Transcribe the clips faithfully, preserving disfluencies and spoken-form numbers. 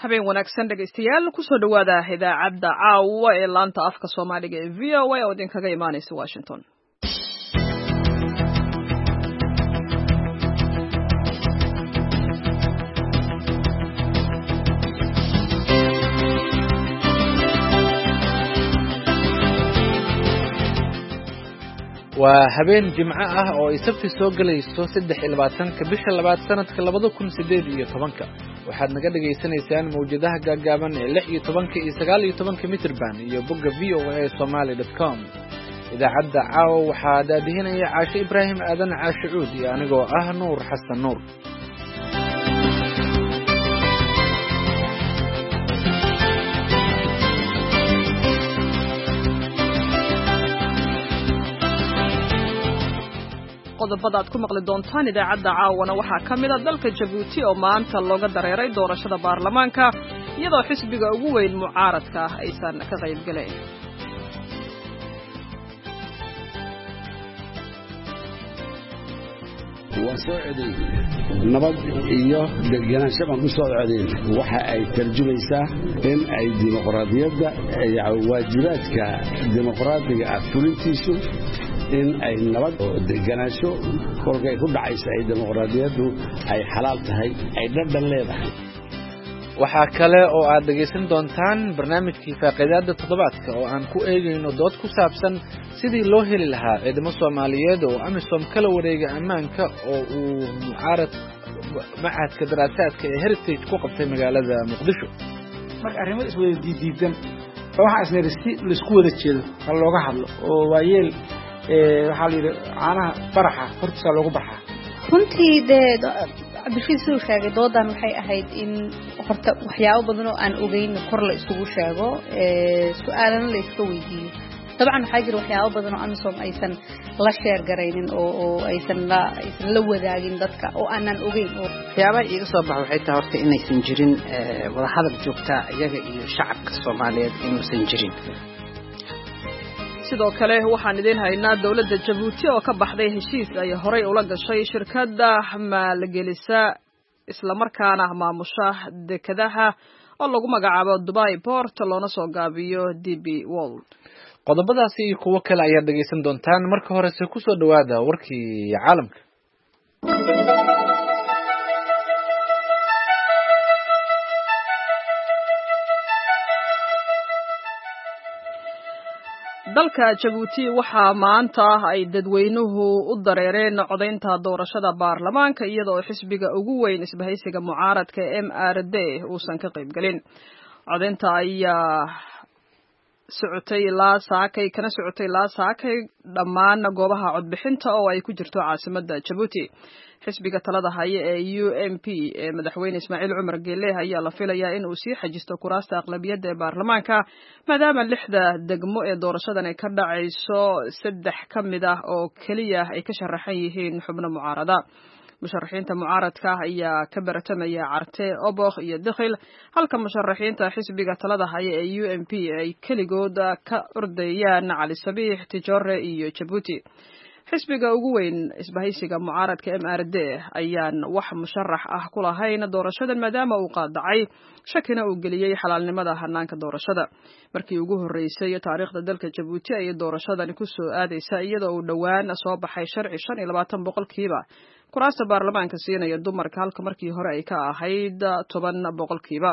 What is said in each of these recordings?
habeen wanaagsan dhegaystayaal kusoo dhawaada idaacadda caawa ee laanta afka Soomaaliga ee V O A oo idinkaga imaanaysa Washington. waa habeen jimco ah oo ay sabti soo galayso saddex iyo labaatanka bisha labaad sanadka labada kun sideed iyo tobanka waxaad naga dhageysanaysaan mawjadaha gaagaaban ee lix iyo tobanka iyo sagaal iyo tobanka mitirban iyo bogga v o a somali dot com idaacadda caawa waxaa daadihinaya caashe ibraahim aadan caashe cuud iyo anigoo ah nuur xasan nuur qodobada aad ku maqli doontaan idaacadda caawana waxaa ka mid ah dalka Jabuuti oo maanta looga dareeray doorashada baarlamaanka iyadoo xisbiga ugu weyn mucaaradka ah aysan ka qayb galeen. وسعودي نبض إياه جنا شباب مسعودين وحى ترجميسا إن أي ديمقراطية واجبات كديمقراطية أفوليتيسو إن أي نبض جنا شو كل كي يكون عايز أي ديمقراطية أي حلال تهاي أي نبض الليلة waxaa kale oo aad dhageysan doontaan barnaamijkii faaqidaada toddobaadka oo aan ku eegayno dood ku saabsan sidii loo heli lahaa ciidamo Soomaaliyeed oo amisom kala wareega ammaanka oo uu mucaarad macadka daraasaadka ee Heritage ku qabtay magaalada Muqdisho marka arrimaha iswada diidiidan waxa isneersi la isku wada jeedo hal looga hadlo oo waayeel ee waxa la yiraahdaa caanaha faraxa hortiisa loogu baxaa runtii bishii soo sheegay doodan waxay ahayd in horta waxyaabo badan oo aan ogeyn kor la isugu sheego ee su'aalana la iska weydiiyo طبعا waxaa jira waxyaabo badan oo amisom aysan la share gareynin oo oo aysan la aysan la wadaagin dadka oo aanan ogeyn oo waxyaabaha iga soo baxay waxay tahay horta inaysan jirin wada hadal joogta iyaga iyo shacabka Soomaaliyeed inaysan jirin sidoo kale waxaan idin haynaa dawladda Jabuuti oo ka baxday heshiis ay horay ula gashay shirkadda maalgelisa isla markaana maamusha dekedaha oo lagu magacaabo Dubai Port loona soo gaabiyo D B World qodobadaasi iyo kuwa kale ayaa dhageysan doontaan marka hore se ku soo dhawaada warkii caalamka dalka Jabuuti waxa maanta ay dadweynuhu u dareereen codeynta doorashada baarlamaanka iyadoo xisbiga ugu weyn isbahaysiga mucaaradka M R D uusan ka qayb galin codeynta ayaa socotay ilaa saakay kana socotay ilaa saakay dhammaan goobaha codbixinta oo ay ku jirto caasimadda Jabuuti xisbiga talada haya ee U M P ee madaxweyne Ismaaciil Cumar Geelle ayaa la filayaa in uu sii xajisto kuraasta aqlabiyadda ee baarlamaanka maadaama lixda degmo ee doorashadan ay ka dhacayso saddex ka mid ah oo kaliya ay ka sharaxan yihiin xubno mucaarada musharaxiinta mucaaradka ayaa ka baratamaya Carte Obokh iyo Dakhil halka musharaxiinta xisbiga talada haya ee U M P ay kaligood ka ordayaan Cali Sabiix Tijore iyo Jabuuti xisbiga ugu weyn isbahaysiga mucaaradka M R D ayaan wax musharax ah ku lahayn doorashadan maadaama uu qaadacay shakina uu geliyay xalaalnimada hanaanka doorashada markii ugu horeysay taariikhda dalka Jabuuti ay doorashadan ku soo aadaysa iyadoo uu dhawaan soo baxay sharci shan iyo labaatan boqolkiiba kuraasta baarlamaanka siinaya dumarka halka markii hore ay ka ahayd toban boqolkiiba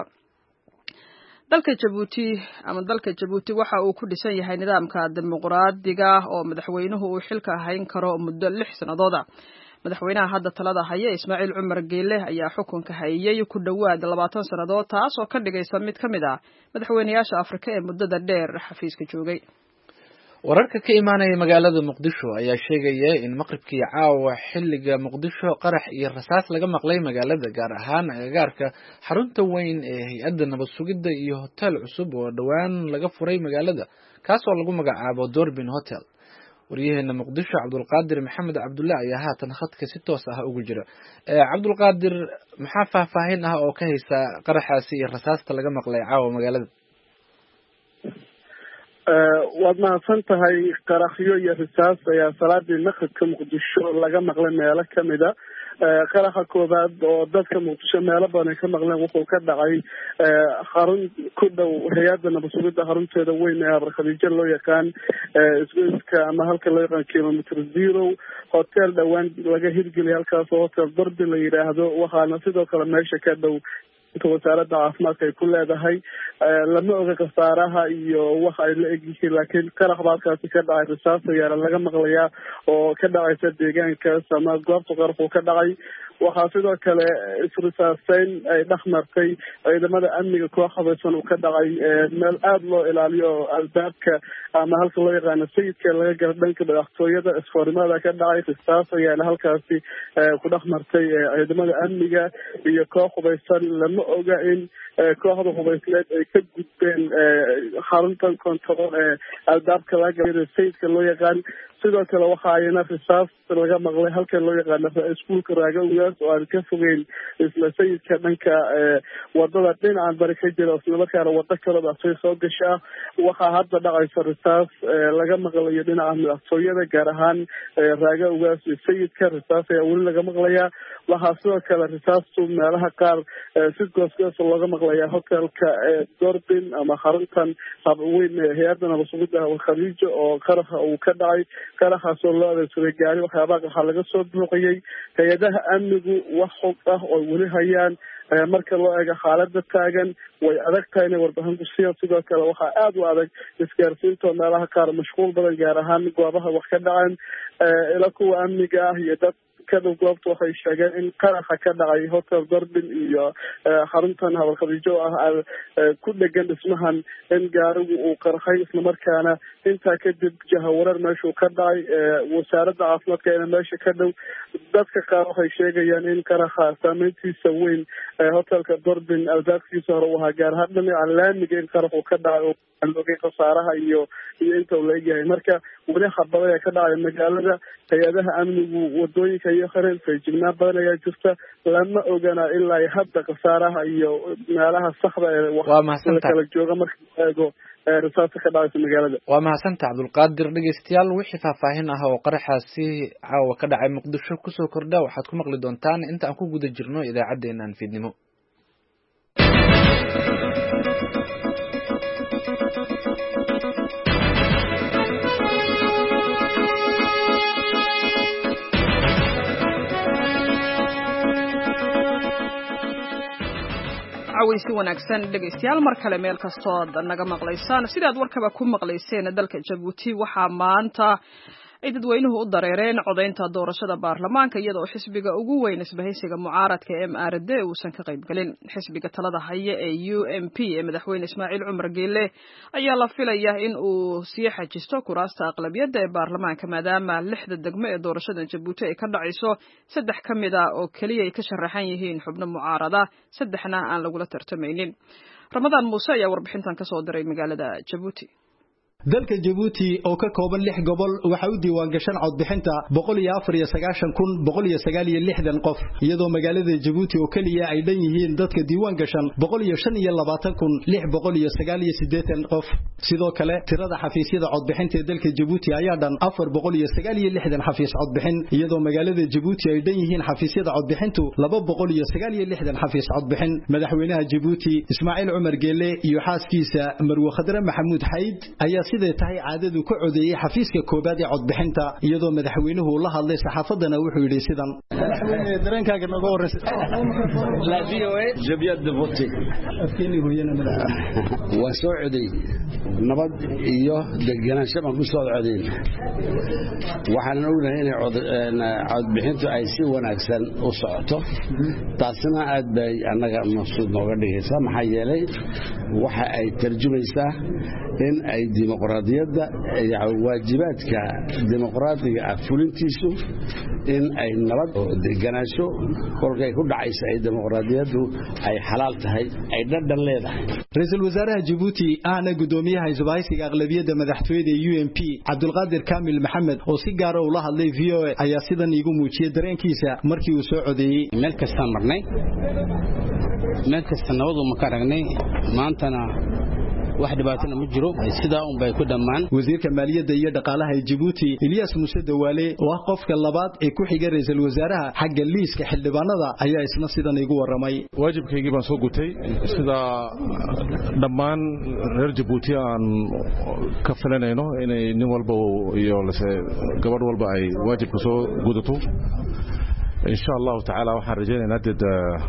dalka Jabuuti ama dalka Jabuuti waxa uu ku dhisan yahay nidaamka dimuqraadiga oo madaxweynuhu uu xilka hayn karo muddo lix sanadood madaxweynaha hadda talada haya Ismaaciil Cumar Geelle ayaa xukunka hayay ku dhawaad labaatan sanadood taas oo ka dhigaysa mid ka mid ah madaxweynayaasha Afrika ee muddada dheer xafiiska joogay wararka ka imaanaya magaalada Muqdisho ayaa sheegaya in maqribkii caawa xilliga Muqdisho qarax iyo rasaas laga maqlay magaalada gaar ahaan agagaarka xarunta weyn ee hay'adda nabad sugidda iyo hotel cusub oo dhawaan laga furay magaalada kaas oo lagu magacaabo Doorbin Hotel wariyaheena Muqdisho Cabdulqaadir Maxamed Cabdulla ayaa haatan khadka si toos ah ugu jira ee Cabdulqaadir maxaa faahfaahin ah oo ka haysa qaraxaasi iyo rasaasta laga maqlay caawa magaalada waad mahadsan tahay qaraxyo iyo rasaas ayaa salaadii maqribka Muqdisho laga maqlay meelo kamida qaraxa koobaad oo dadka muqdisho meelo badan ay ka maqleen wuxuu ka dhacay xarun ku dhow hay-adda nabad sugidda xarunteeda weyn ee habar khadiijo loo yaqaan isgoyska ama halka loo yaqaan kilometer zero hotel dhowaan laga hirgeliyay halkaas oo hotel darbi la yidhaahdo waxaana sidoo kale meesha ka dhow inta wasaaradda caafimaadka ay ku leedahay lama oga khasaaraha iyo waxa ay la egyihiin laakiin qarax baa halkaasi ka dhacay risaas ayaana laga maqlayaa oo ka dhacaysa deegaankaas ama goobta qaraxuu ka dhacay waxaa sidoo kale isrisaaseyn ay dhex martay ciidamada amniga koox habaysan uu ka dhacay meel aada loo ilaaliyo oo albaabka ama halka loo yaqaano sayidka laga gala dhanka madaxtooyada isfoornimada ka dhacay risaas ayaana halkaasi ku dhex martay ciidamada amniga iyo koox hubaysan lama oga in kooxda hubaysneed ay ka gudbeen xaruntan control ee albaabka laga gala sayidka loo yaqaan sidoo kale waxa ayna risaas laga maqlay halka loo yaqaano iskuulka raaga ugaas oo aan ka fogeyn isla sayidka dhanka wadada dhinacan bari ka jira isla markaana wado kaleba asay soo gashaa waxaa hadda dhacaysa risaas laga maqlayo dhinaca madaxtooyada gaar ahaan raaga ugaas iyo sayidka risaas ayaa weli laga maqlayaa waxaa sidoo kale risaastu meelaha qaar si goosgoos looga maqlayaa hotelka dorbin ama xaruntan habweyn hay-adda nabad sugidda khadiijo oo qaraxa uu ka dhacay qaraxaas oo loo adeegsaday gaari waxyaabaha waxaa laga soo buuqiyey hay-adaha amnigu wax xog ah oo weli hayaan marka loo eego xaalada taagan way adag tahay inay warbixin ku siiyaan sidoo kale waxaa aada u adag isgaarsiinta meelaha qaar mashquul badan gaar ahaan goobaha wax ka dhaceen ila kuwa amniga ah iyo dad kadhow goobta waxay sheegeen in qaraxa ka dhacay hotel dorbin iyo xaruntan habar khadiijo ah ku dhegan dhismahan in gaarigu uu qarxay islamarkaana intaa kadib jahawareer meeshuu ka dhacay wasaaradda caafimaadka ina meesha ka dhow dadka qaar waxay sheegayaan in qaraxa saameyntiisa weyn hotelka dorbin albaabkiisa hore u ahaa gaar ahaan dhinaca laamiga in qaraxuu ka dhacay oo aan ogay khasaaraha iyo iyo inta uu la egyahay marka weli xabada ayaa ka dhacay magaalada hay-adaha amnigu wadooyinka iyo hareen feejignaan badan ayaa jirta lama ogana ilaa hadda khasaaraha iyo meelaha saxda ee kala jooga marka la eego risaasta ka dhacaysa magaalada waa mahadsanta cabdulqaadir dhegeystayaal wixii faahfaahin ah oo qaraxaasi caawa ka dhacay muqdisho kusoo kordha waxaad ku maqli doontaan inta aan ku guda jirno idaacaddeenan fiidnimo cawaysi wanaagsan dhegaystayaal mar kale meel kastoo aad naga maqlaysaan sidaad warkaba ku maqlayseen dalka Jabuuti waxaa maanta ay dadweynuhu u dareereen codaynta doorashada baarlamaanka iyadoo xisbiga ugu weyn isbahaysiga mucaaradka M R D uusan ka qayb galin xisbiga talada haya ee U M P ee madaxweyne Ismaaciil Cumar Geelle ayaa la filayaa in uu sii xajisto kuraasta aqlabiyadda ee baarlamaanka maadaama lixda degmo ee doorashada Jabuuti ay ka dhacayso saddex ka mid ah oo kaliya ay ka sharaxan yihiin xubno mucaarada saddexna aan lagula tartamaynin Ramadaan Muuse ayaa warbixintan ka soo diray magaalada Jabuuti dalka Jabuuti oo ka kooban lix gobol waxa uu diiwaan gashan codbixinta boqol iyo afar iyo sagaashan kun boqol iyo sagaal iyo lixdan qof iyadoo magaalada Jabuuti oo kaliya ay dhan yihiin dadka diiwaan gashan boqol iyo shan iyo labaatan kun lix boqol iyo sagaal iyo siddeetan qof sidoo kale tirada xafiisyada codbixinta ee dalka Jabuuti ayaa dhan afar boqol iyo sagaal iyo lixdan xafiis codbixin iyadoo magaalada Jabuuti ay dhan yihiin xafiisyada codbixintu laba boqol iyo sagaal iyo lixdan xafiis codbixin madaxweynaha Jabuuti Ismaaciil Cumar Geelle iyo xaaskiisa Marwo Khadra Maxamuud Xayd ayaa sidee tahay caadadu ku codeeyay xafiiska koobaad ee codbixinta iyadoo madaxweynuhu la hadlay saxaafadana wuxuu yiri sidan madaxweyne dareenkaaga naga waraysa la V O A je viens de voter afkiini hooyana madax waa soo codeey nabad iyo deganaansho ma ku soo codeyn waxaan ognahay in codbixintu ay si wanaagsan u socoto taasina aad bay anaga masuud nooga dhigaysaa maxaa yeelay waxa ay tarjumaysaa in ay dimuqraadiyadda waajibaadka dimuqraadiga ah fulintiisu in ay nabad oo deganaansho kolkay ku dhacaysa ay dimuqraadiyaddu ay xalaal tahay ay dhadhan leedahay ra'iisul wasaaraha Jabuuti ahna gudoomiyaha isbahaysiga aqlabiyadda madaxtooyada U M P Cabdulqaadir Kaamil Maxamed oo si gaar ah ula hadlay V O A ayaa sidan iigu muujiyay dareenkiisa markii uu soo codeeyay meel kasta marnay meel kasta nabadu ma ka aragnay maantana wax dhibaatana ma jiro sidaa un bay ku dhamaan wasiirka maaliyadda iyo dhaqaalaha ee Djibouti Ilyas Muuse Dawaale oo ah qofka labaad ee ku xiga ra'iisul wasaaraha xagga liiska xildhibaanada ayaa isna sidan igu waramay waajibkaygii baan soo gutay sida dhammaan reer Djibouti aan ka filanayno inay nin walba iyo gabadh walba ay waajibka soo gudato insha Allah ta'ala waxaan rajaynaynaa dad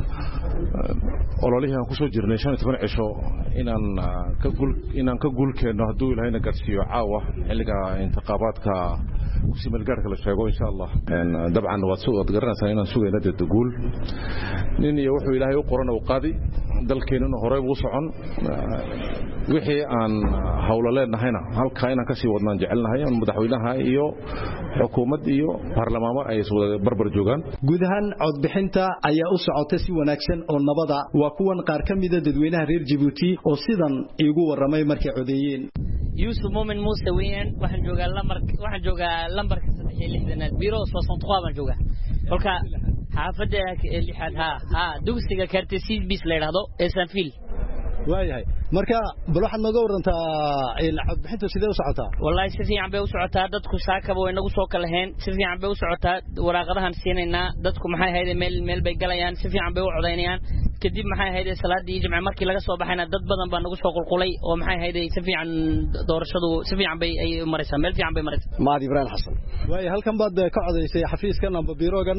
ololihii aan ku soo jirnay shan iyo toban cisho inaan ka gul inaan ka gulkeeno haduu Ilaahayna gaarsiiyo caawa xilliga intiqaabaadka kusimal gaarka la sheego insha Allah dabcan waad soo garanaysaa inaan sugayna dad guul nin iyo wuxuu Ilaahay u qoran oo qaadi dalkeenuna hore ugu socon wixii aan hawlo leenahayna halka inaan ka sii wadnaan jecelnahay aan madaxweynaha iyo xukuumad iyo baarlamaanka ay soo barbar joogan guud ahaan codbixinta ayaa u socotay si wanaagsan oo nabada waa kuwan qaar ka mid ah dadweynaha reer Djibouti oo sidan igu waramay markay codeeyeen Yusuf Moomin Muuse weeyaan waxaan joogaa lambar waxaan joogaa lambarka saddex iyo lixdan biro soddon iyo todoba baan joogaa halka xaafadda lixaad ha ha dugsiga Kartesiis bis la yiraahdo ee Sanfield waayahay marka bal waxaad nooga warantaa in codbixintu sidee u socotaa wallahi si fiican bay u socotaa dadku saakaba way nagu soo kala heen si fiican bay u socotaa waraaqadahan siinayna dadku maxay hay'ad meel meel bay galayaan si fiican bay u codeynayaan kadib maxay hay'ad salaadii jimca markii laga soo baxayna dad badan baa nagu soo qulqulay oo maxay hay'ad si fiican doorashadu si fiican bay ay maraysaa meel fiican bay maraysaa Maadi Ibrahim Xasan way halkan baad ka codeysay xafiiskan amba birogan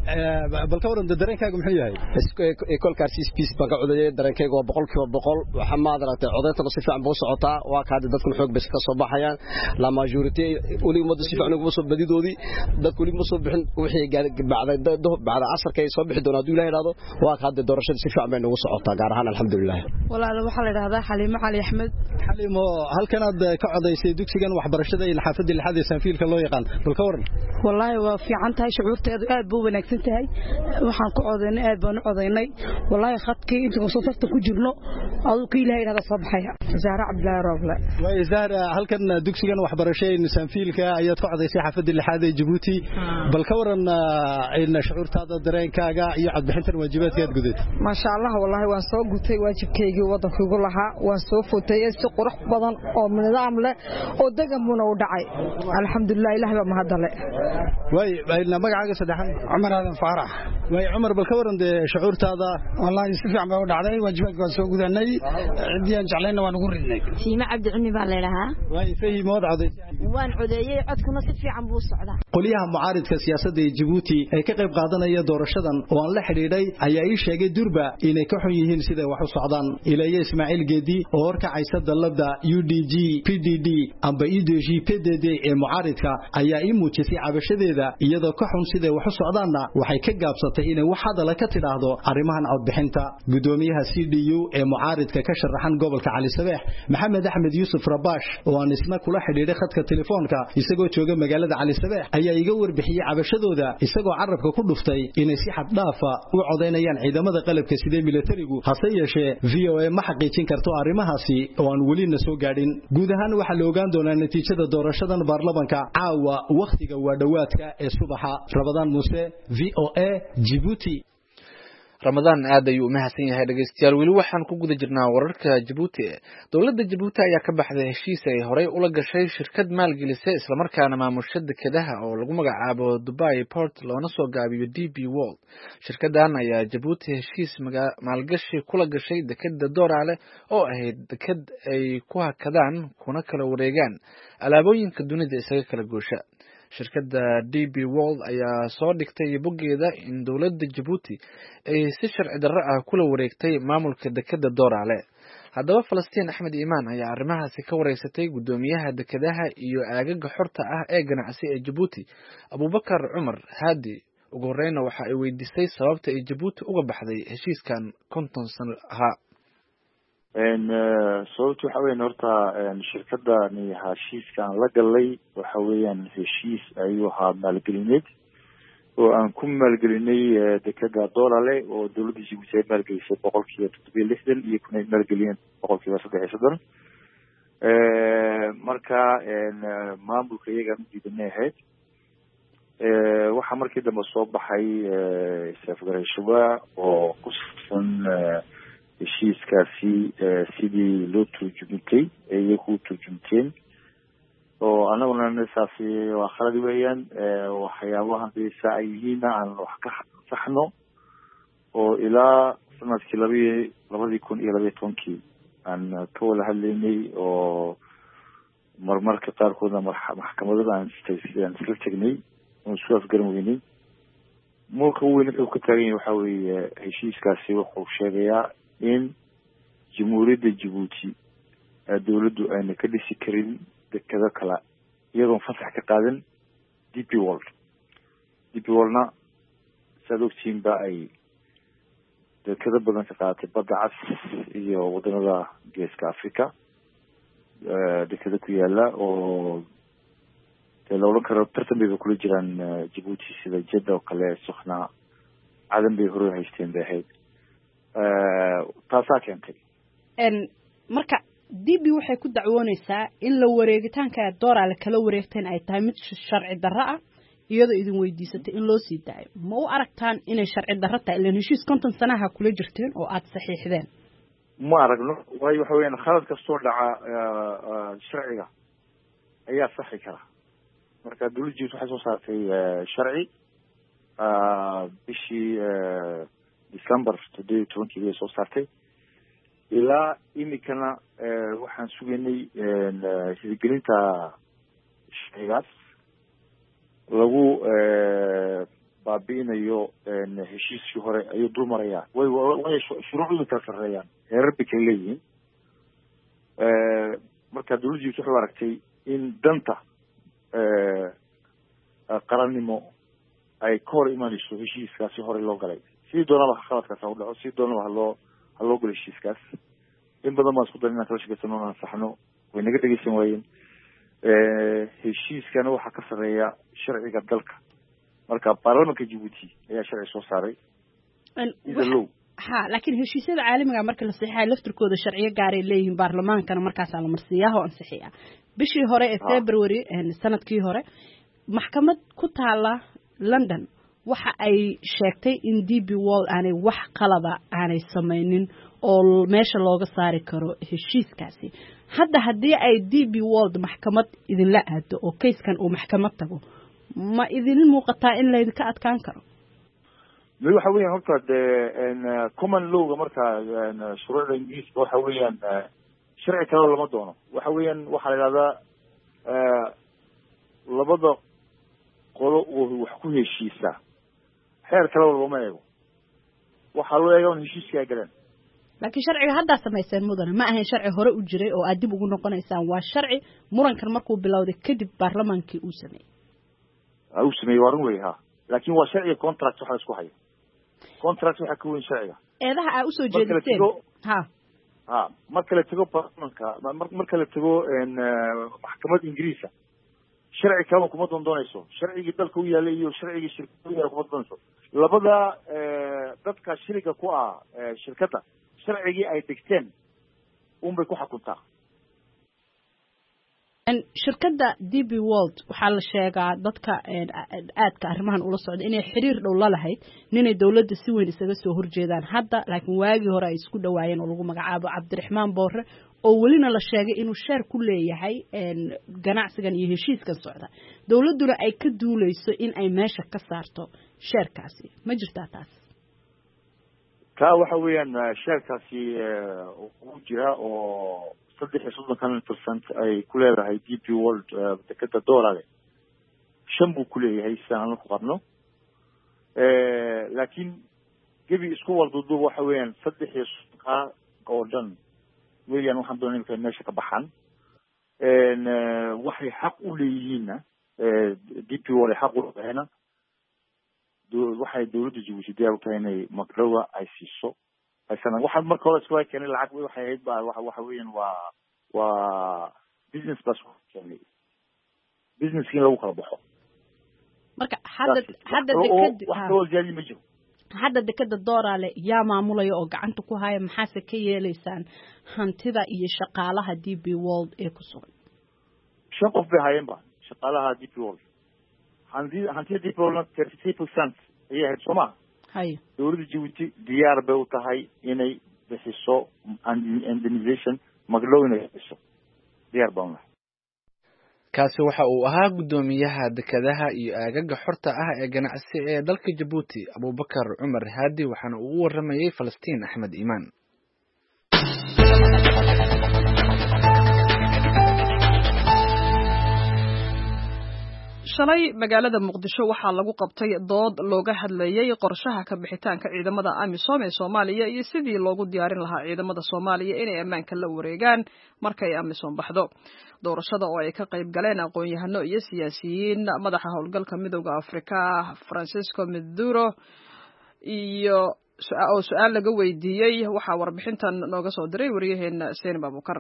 bal ka waran dareenkaagu muxuu yahay école Kartesiis bis baan ka codeeyay dareenkaygu waa boqolkiiba boqol waxa ma adartay codeynta si fiican buu socotaa waa ka hadda dadku xoog bas ka soo baxayaan la majority wali umada si fiican ugu soo badidoodii dadku wali ma soo bixin wixii bacda bacda casarka ay soo bixi doonaa haduu Ilaahay raado waa ka hadda doorashada si fiican bay ugu socotaa gaar ahaan alxamdulillah walaal waxa la yiraahdaa Xaliimo Cali Axmed Xaliimo halkan aad ka codeysay dugsigan waxbarashada ee xaafadda lixaad ee Sanfiilka loo yaqaan bal ka waran wallahi waa fiican tahay shucuurteedu aad buu wanaagsan tahay waxaan ku codeynay aad baan u codeynay wallahi khadkii inta soo tartan ku jirno aduu ka Ilaahay raada soo baxaya Zahra Abdullah Roble way Zahra halkan dugsigan waxbarashada ee Sanfiilka ayaad ka codeysay xaafadda lixaad ee Djibouti bal ka waran in shucuurtaada dareenkaaga iyo codbixintan waajibaadka aad gudatay ma sha Allah wallahi waan soo gutay waajibkaygii wadankaygu lahaa waan soo futay si qurux badan oo nidaam leh oo degamuna u dhacay alxamdulillah Ilaahay baa mahadale way bayna magacaaga saddexan Umar Aadan Faarax way Umar bal ka waran shucuurtaada wallahi si fiican baa u dhacday waajibaadka waan soo gudanay cidiyaan jeclayna waan ugu ridnay Siima Cabdi Cunni baa leeyahay way fahimood codeeyay waan codeeyay codkuna si fiican buu socdaa qoliyaha mucaaridka siyaasadda ee Djibouti ay ka qayb qaadanaya doorashadan oo aan la xiriiray ayaa ii sheegay durba inay ka xun yihiin sida wax u socdaan Ilaahay Ismaaciil Geedi oo horkacaysa dalada U D G P D D amba U D G P D D ee mucaaridka ayaa ii muujisay cabashadeeda iyadoo ka xun sida wax u socdaana waxay ka gaabsatay inay wax hadal ka tiraahdo arrimahan codbixinta gudoomiyaha C D U ee mucaaridka ka sharaxan gobolka Cali Sabeex Maxamed Axmed Yuusuf Rabash oo aan isna kula xiriiray khadka telefoonka isagoo jooga magaalada Cali Sabeex ayaa iga warbixiyay cabashadooda isagoo carabka ku dhuftay inay si xad dhaafa u codeynayaan ciidamada qalabka sida militarigu hase yeeshee V O A ma xaqiijin karto arrimahaasi oo aan wali na soo gaadhin guud ahaan waxa la ogaan doonaa natiijada doorashadan baarlamaanka caawa waqtiga waa dhawaadka ee subaxa Ramadaan Muuse V O A Djibouti Ramadaan aad ayuu u mahadsan yahay dhageystayaal weli waxaan ku guda jirnaa wararka Djibouti dawladda Djibouti ayaa ka baxday heshiis ay horey ula gashay shirkad maalgelisay isla markaana maamusha dekedaha oo lagu magacaabo Dubai Port loona soo gaabiyo D P World shirkadan ayaa Djibouti heshiis maalgashi kula gashay dekeda Dorale oo ahayd deked ay ku hakadaan kuna kala wareegaan alaabooyinka dunida isaga kala goosha shirkadda D P World ayaa soo dhigtay bogeeda in dawladda Djibouti ay si sharci darro ah kula wareegtay maamulka dekeda Dorale haddaba Falastiin Axmed Iimaan ayaa arrimahaasi ka wareysatay gudoomiyaha dekedaha iyo aagaga xorta ah ee ganacsi ee Djibouti Abubakar Cumar Haadi ugu horreynna waxa ay weydiisay sababta ay Djibouti uga baxday heshiiskan konton sano ahaa een sababtu waxa weeyaan horta shirkadani heshiiskan la galay waxa weeyaan heshiis ayuu ahaa maalgelineed oo aan ku maalgelinay dekeda Dorale oo dawladda Djibouti ay maalgelisay boqolkiiba toddoba iyo lixdan iyo kuna maalgeliyeen boqolkiiba saddex iyo soddon ee marka een maamulka iyaga diidanay ahayd ee waxa markii dambe soo baxay safgarashuba oo ku saabsan heshiiskaasi sidii loo turjumtay ayay ku turjumteen oo anaguna saasi waa khalad weeyaan waxyaabaha beesa ay yihiin aan wax ka saxno oo ilaa sanadkii labadii labadii kun iyo labaiyo tobankii aan ka wada hadlaynay oo marmarka qaarkoodna maxkamadada aan aan isla tegnay oon isku afgaran weynay mulka weyn wuxuu ka taagan yahay waxa weeye heshiiskaasi wuxuu sheegayaa in jamhuuriyadda Djibouti dawladdu ayna ka dhisi karin dekado kale iyadoon fasax ka qaadan D P World D P Worldna sadogtiin ba ay dekado badan ka qaadatay badda cas iyo wadamada geeska Afrika dekado ku yaala oo la oran karo tartan bay kula jiraan Djibouti sida Jeddah oo kale Sokhna cadan bay hore haysteen bay ahayd taasaa keentay en marka D B waxay ku dacwoonaysaa in la wareegitaanka dooraale kala wareegteen ay tahay mid sharci darro ah iyadoo idin weydiisatay in loo sii daayo ma u aragtaan inay sharci darro tahay ilaan heshiis konton sanaha kula jirteen oo aad saxiixdeen ma aragno waayo waxa weeyaan khalad kastoo dhaca sharciga ayaa saxi kara marka dawladda Djibouti waxay soo saartay sharci bishii December toddoba iyo tobankii bay soo saartay ilaa imikana waxaan sugaynay hirgelinta shaygaas lagu baabi'inayo heshiiskii hore ayuu dul marayaa way way shuruucdu kala sarreeyaan heerar bay kala leeyihiin marka dawladda Djibouti waxay aragtay in danta qarannimo ay ka hor imanayso heshiiskaasi hore loo galay sidii doonaba khaladkaas ha u dhaco sidii doonaba haloo haloo galo heshiiskaas in badan baan isku daray inaan kala shaqeysano aan saxno way naga dhegeysan waayeen heshiiskana waxaa ka sarreeya sharciga dalka marka baarlamaanka Djibouti ayaa sharci soo saaray ha laakiin heshiisyada caalamiga marka la saxiixay laftirkooda sharciyo gaar ay leeyihiin baarlamaankana markaas la marsiyaa oo ansixiya bishii hore ee February sanadkii hore maxkamad ku taala London waxa ay sheegtay in D P World aanay wax qalada aanay samaynin oo meesha looga saari karo heshiiskaasi hadda hadii ay D P World maxkamad idin la aado oo kayskan uu maxkamad tago ma idin muuqataa in la idinka adkaan karo mid waxa weeyaan horta de common law marka shuruucda Ingiriiska waxa weeyaan sharci kale lama doono waxa weeyaan waxa la yiraahdaa labada qolo oo wax ku heshiisa xeer kale lama eego waxa loo eego heshiiska galeen laakiin sharciga hadda sameeyeen mudane ma ahayn sharci hore u jiray oo aad dib ugu noqonaysaan waa sharci murankan markuu bilowday kadib baarlamaankii uu sameeyay uu sameeyay waran weeyaha laakiin waa sharci contract waxa isku haya contract waxa ka weyn sharciga eedaha ay u soo jeediseen ha ha marka la tago baarlamaanka marka la tago in maxkamadda Ingiriiska sharci kale kuma doonayso sharciga dalka u yaalay iyo sharciga shirkadda kuma doonayso labada dadka shirka ku ah shirkadda sharcigi ay degteen um bay ku xukuntaa in shirkadda D P World waxa la sheegaa dadka aadka arrimahan ula socda inay xiriir dhow la lahayd inay dawladda si weyn isaga soo horjeedaan hadda laakiin waagi hore ay isku dhawaayeen oo lagu magacaabo Cabdiraxmaan Boorre oo welina la sheegay inuu sheer ku leeyahay ganacsigan iyo heshiiskan socda dawladduna ay ka duulayso in ay meesha ka saarto sheerkaasi ma jirtaa taas ka waxa weeyaan sheerkaasi uu jira oo saddex iyo soddon percent ay ku leedahay D P World dekada doorale shan buu ku leeyahay saan ku qabno laakiin gabi isku waldudu waxa weeyaan saddex iyo soddon oo dhan weeyaan waxaan doonay in meesha ka baxan een waxay xaq u leeyihiin D P World xaq u leeyahay waxay dawladda Djibouti diyaar u tahay inay magdhowa ay siiso aysan waxa marka hore isku keenay lacag waxay ahayd baa waxa waxa weeyaan waa waa business bas keenay business kii lagu kala baxo marka hadda hadda dekad wax soo jeedi ma jiro hadda dekada doorale yaa maamulaya oo gacanta ku haya maxaa ka yeelaysaan hantida iyo shaqaalaha D P World ee ku sugan shan qof bay hayeen ba shaqaalaha D P World hanti hanti D P World thirty percent ayaa Soomaa hay dawladda Djibouti diyaar bay u tahay inay bixiso indemnisation magdhow inay bixiso diyaar baan lahay kaasi waxa uu ahaa guddoomiyaha dekedaha iyo aagaga xorta ah ee ganacsi ee dalka Djibouti Abubakar Cumar Haadi waxaana uu u waramayay Falastiin Axmed Iimaan. shalay magaalada Muqdisho waxaa lagu qabtay dood looga hadlayay qorshaha ka bixitaanka ciidamada AMISOM ee Soomaaliya iyo sidii loogu diyaarin lahaa ciidamada Soomaaliya inay ammaanka la wareegaan markay AMISOM baxdo. doorashada oo ay ka qayb galeen aqoon-yahano iyo siyaasiyiin madaxa howlgalka midowga Afrika Francisco Maduro iyo oo su'aal laga weydiiyay waxaa warbixintan nooga soo diray wariyaheena Seen Babukar.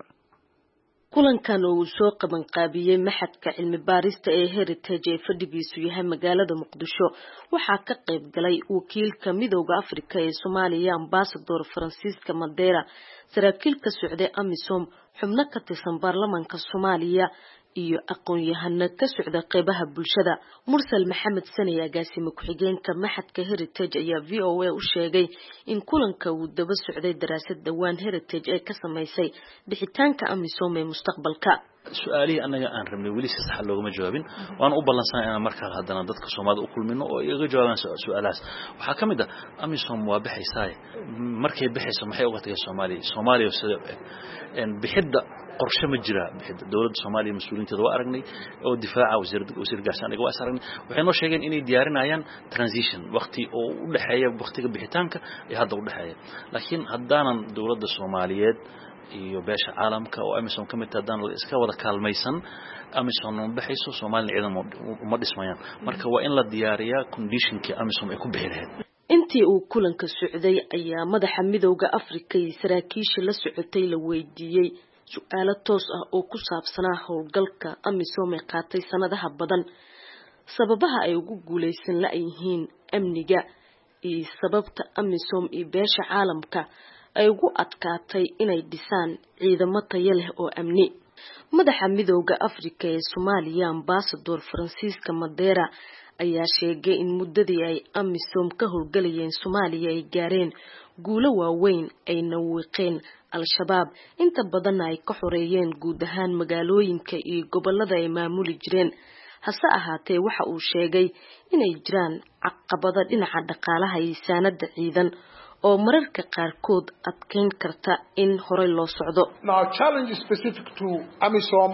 kulankan oo soo qaban qaabiyay maxadka cilmi baarista ee Heritage ee fadhigiisu yahay magaalada Muqdisho waxaa ka qayb galay wakiilka midowga Afrika ee Soomaaliya Ambassador Francisco Madera saraakiil ka socday AMISOM xubno ka tirsan baarlamaanka Soomaaliya iyo aqoon-yahano ka socda qaybaha bulshada. Mursal Maxamed Sani agaasime ku-xigeenka maxadka Heritage ayaa V O A u sheegay in kulanka uu daba socday daraasad dhawaan Heritage ee ka samaysay bixitaanka AMISOM ee mustaqbalka. su'aalihi anaga aan rabnay weli si sax loogama jawaabin waan u ballansan inaan markaa hadana dadka Soomaalida u kulmino oo iyaga jawaabaan su'aalahaas. waxaa kamid ah AMISOM waa bixaysaa markay bixayso maxay uga tagay Soomaaliya Soomaaliya sida in bixidda qorshe ma jira bixidda dawladda Soomaaliya mas'uuliyiinteeda waa aragnay oo difaaca wasiirada wasiir gaashaaniga waa aragnay waxay noo sheegeen inay diyaarinayaan transition waqti oo u dhaxeeya waqtiga bixitaanka iyo hadda u dhaxeeya laakiin haddaanan dawladda Soomaaliyeed iyo beesha caalamka oo AMISOM kamid tahay la iska wada kaalmaysan AMISOM ma bixayso Soomaaliya ciidan uma dhismayaan marka waa in la diyaariyaa conditionkii AMISOM ay ku bixi lahayd. intii uu kulanka socday ayaa madaxa midowga Afrika iyo saraakiisha la socotay la weydiiyay su'aalo toos ah oo ku saabsanaa howlgalka AMISOM ee qaatay sanadaha badan sababaha ay ugu guuleysan la yihiin amniga iyo sababta AMISOM iyo beesha caalamka ay ugu adkaatay inay dhisaan ciidamo tayo leh oo amni. madaxa midowga Afrika ee Soomaaliya Ambassador Francisco Madera ayaa sheegay in muddadii ay AMISOM ka howlgalayeen Soomaaliya ay gaareen guulo waaweyn ay nawiqeen al-shabaab inta badan ay ka xoreeyeen guud ahaan magaalooyinka iyo gobolada ay maamuli jireen. hase ahaatee waxa uu sheegay inay jiraan caqabado dhinaca dhaqaalaha iyo saanada ciidan oo mararka qaarkood adkeyn karta in hore loo socdo. Now challenges specific to AMISOM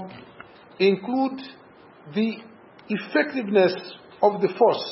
include the effectiveness of the force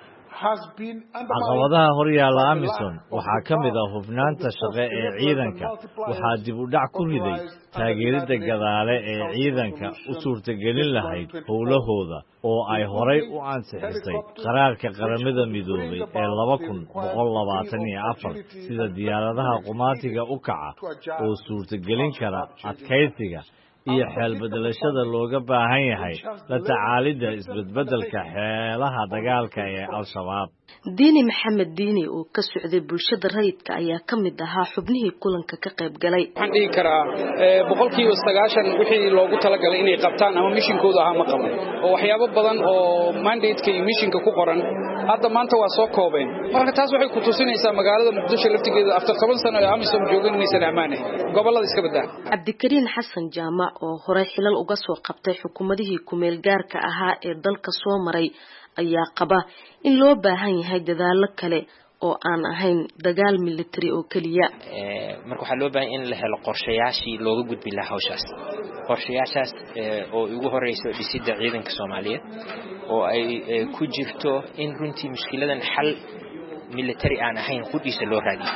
has been caqabadaha horyaala AMISOM waxaa ka mid ah hufnaanta shaqo ee ciidanka waxaa dib u dhac ku riday taageerida gadaale ee ciidanka u suurtagelin lahayd howlahooda oo ay horay u ansixisay qaraarka qaramada midoobay ee laba kun boqol labaatan iyo afar sida diyaaradaha qumaatiga u kaca oo suurtagelin kara adkaysiga iyo xeel bedelashada looga baahan yahay la tacaalida isbedbedelka xeelaha dagaalka ee al-shabaab. Diini Maxamed Diini oo ka socday bulshada rayidka ayaa ka mid ahaa xubnihii kulanka ka qayb galay. waxaan dhigi karaa boqolkiiba sagaashan wixii loogu talagalay inay qabtaan ama mishinkooda aha ma qaban oo waxyaabo badan oo mandate-ka iyo mishinka ku qoran hadda maanta waa soo koobeen marka taas waxay ku tusinaysaa magaalada Muqdisho laftigeeda after toban sano ee AMISOM joogeen inaysan amaanay gobolada iska badaa. Cabdikariin Xasan Jaamac oo hore xilal uga soo qabtay xukuumadihii ku meel gaarka ahaa ee dalka soo maray ayaa qaba in loo baahan yahay dadaalo kale oo aan ahayn dagaal military oo kaliya. ee marka waxa loo baahan in la helo qorshayaashii looga gudbi lahaa hawshaas qorshayaashaas oo ugu horeyso dhisidda ciidanka Soomaaliyeed oo ay ku jirto in runtii mushkiladan xal military aan ahayn qudhiisa loo raadiyo.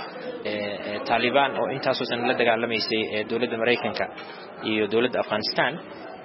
ee Taliban oo intaas oo san la dagaalameysay dawladda Mareykanka iyo dawladda Afghanistan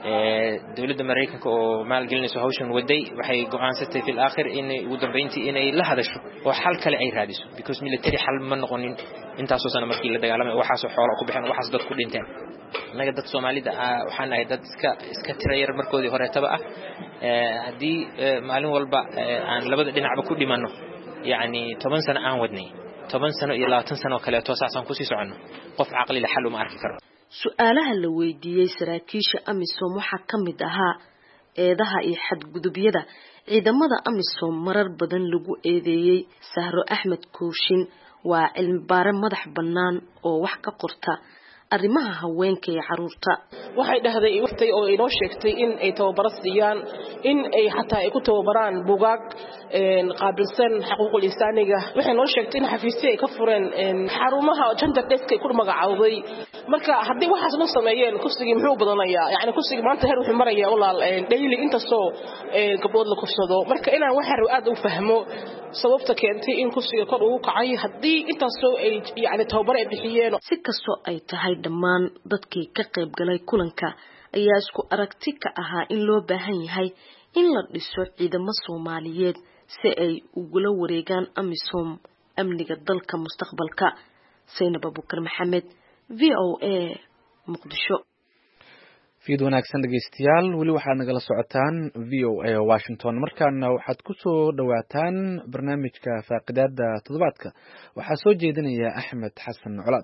ee dawladda Mareykanka oo maalgelinayso hawshan waday waxay go'aansatay fil aakhir in ugu dambeyntii inay la hadasho oo xal kale ay raadiso because military xal ma noqonin intaas oo san markii la dagaalamay waxaas oo xoolo ku bixin waxaas dad ku dhinteen. anaga dad Soomaalida waxaan ahay dad iska iska tirayar markoodii hore taba ah ee hadii maalin walba aan labada dhinacba ku dhimano yani toban sano aan wadnay toban sano iyo labaatan sano kale toosaasan ku sii socono qof aqli la xal uma arki karo. su'aalaha la weydiiyay saraakiisha AMISOM waxaa ka mid ahaa eedaha iyo xadgudubyada ciidamada AMISOM marar badan lagu eedeeyay. Sahro Axmed Kooshin waa cilmi baare madax bannaan oo wax ka qorta arrimaha haweenka iyo caruurta. waxay dhahday waqti oo inoo sheegtay in ay tababar siiyaan in ay xataa ay ku tababaraan buugaag een qaabilsan xuquuqul insaaniga. waxay noo sheegtay in xafiisyo ay ka fureen een xarumaha gender desk ay ku magacaawday. marka haddii waxaas loo sameeyeen kursigii muxuu badanayaa yani kursigii maanta heer wuxuu marayaa walaal daily intaasoo gabdhood la kursado. marka inaan wax aad u fahmo sababta keentay in kursiga kor ugu kacay haddii intaasoo ay yani tababar ay bixiyeen. si kastoo ay tahay dhammaan dadkii ka qayb galay kulanka ayaa isku aragti ka ahaa in loo baahan yahay in la dhiso ciidamo Soomaaliyeed si ay ugula wareegaan AMISOM amniga dalka mustaqbalka. Zainab Abubakar Maxamed, V O A, Muqdisho. fiid wanaagsan dhegeystayaal weli waxaad nagala socotaan V O A Washington. markaana waxaad ku soo dhawaataan barnaamijka faaqidaada toddobaadka. waxaa soo jeedinaya Axmed Xasan Colaad.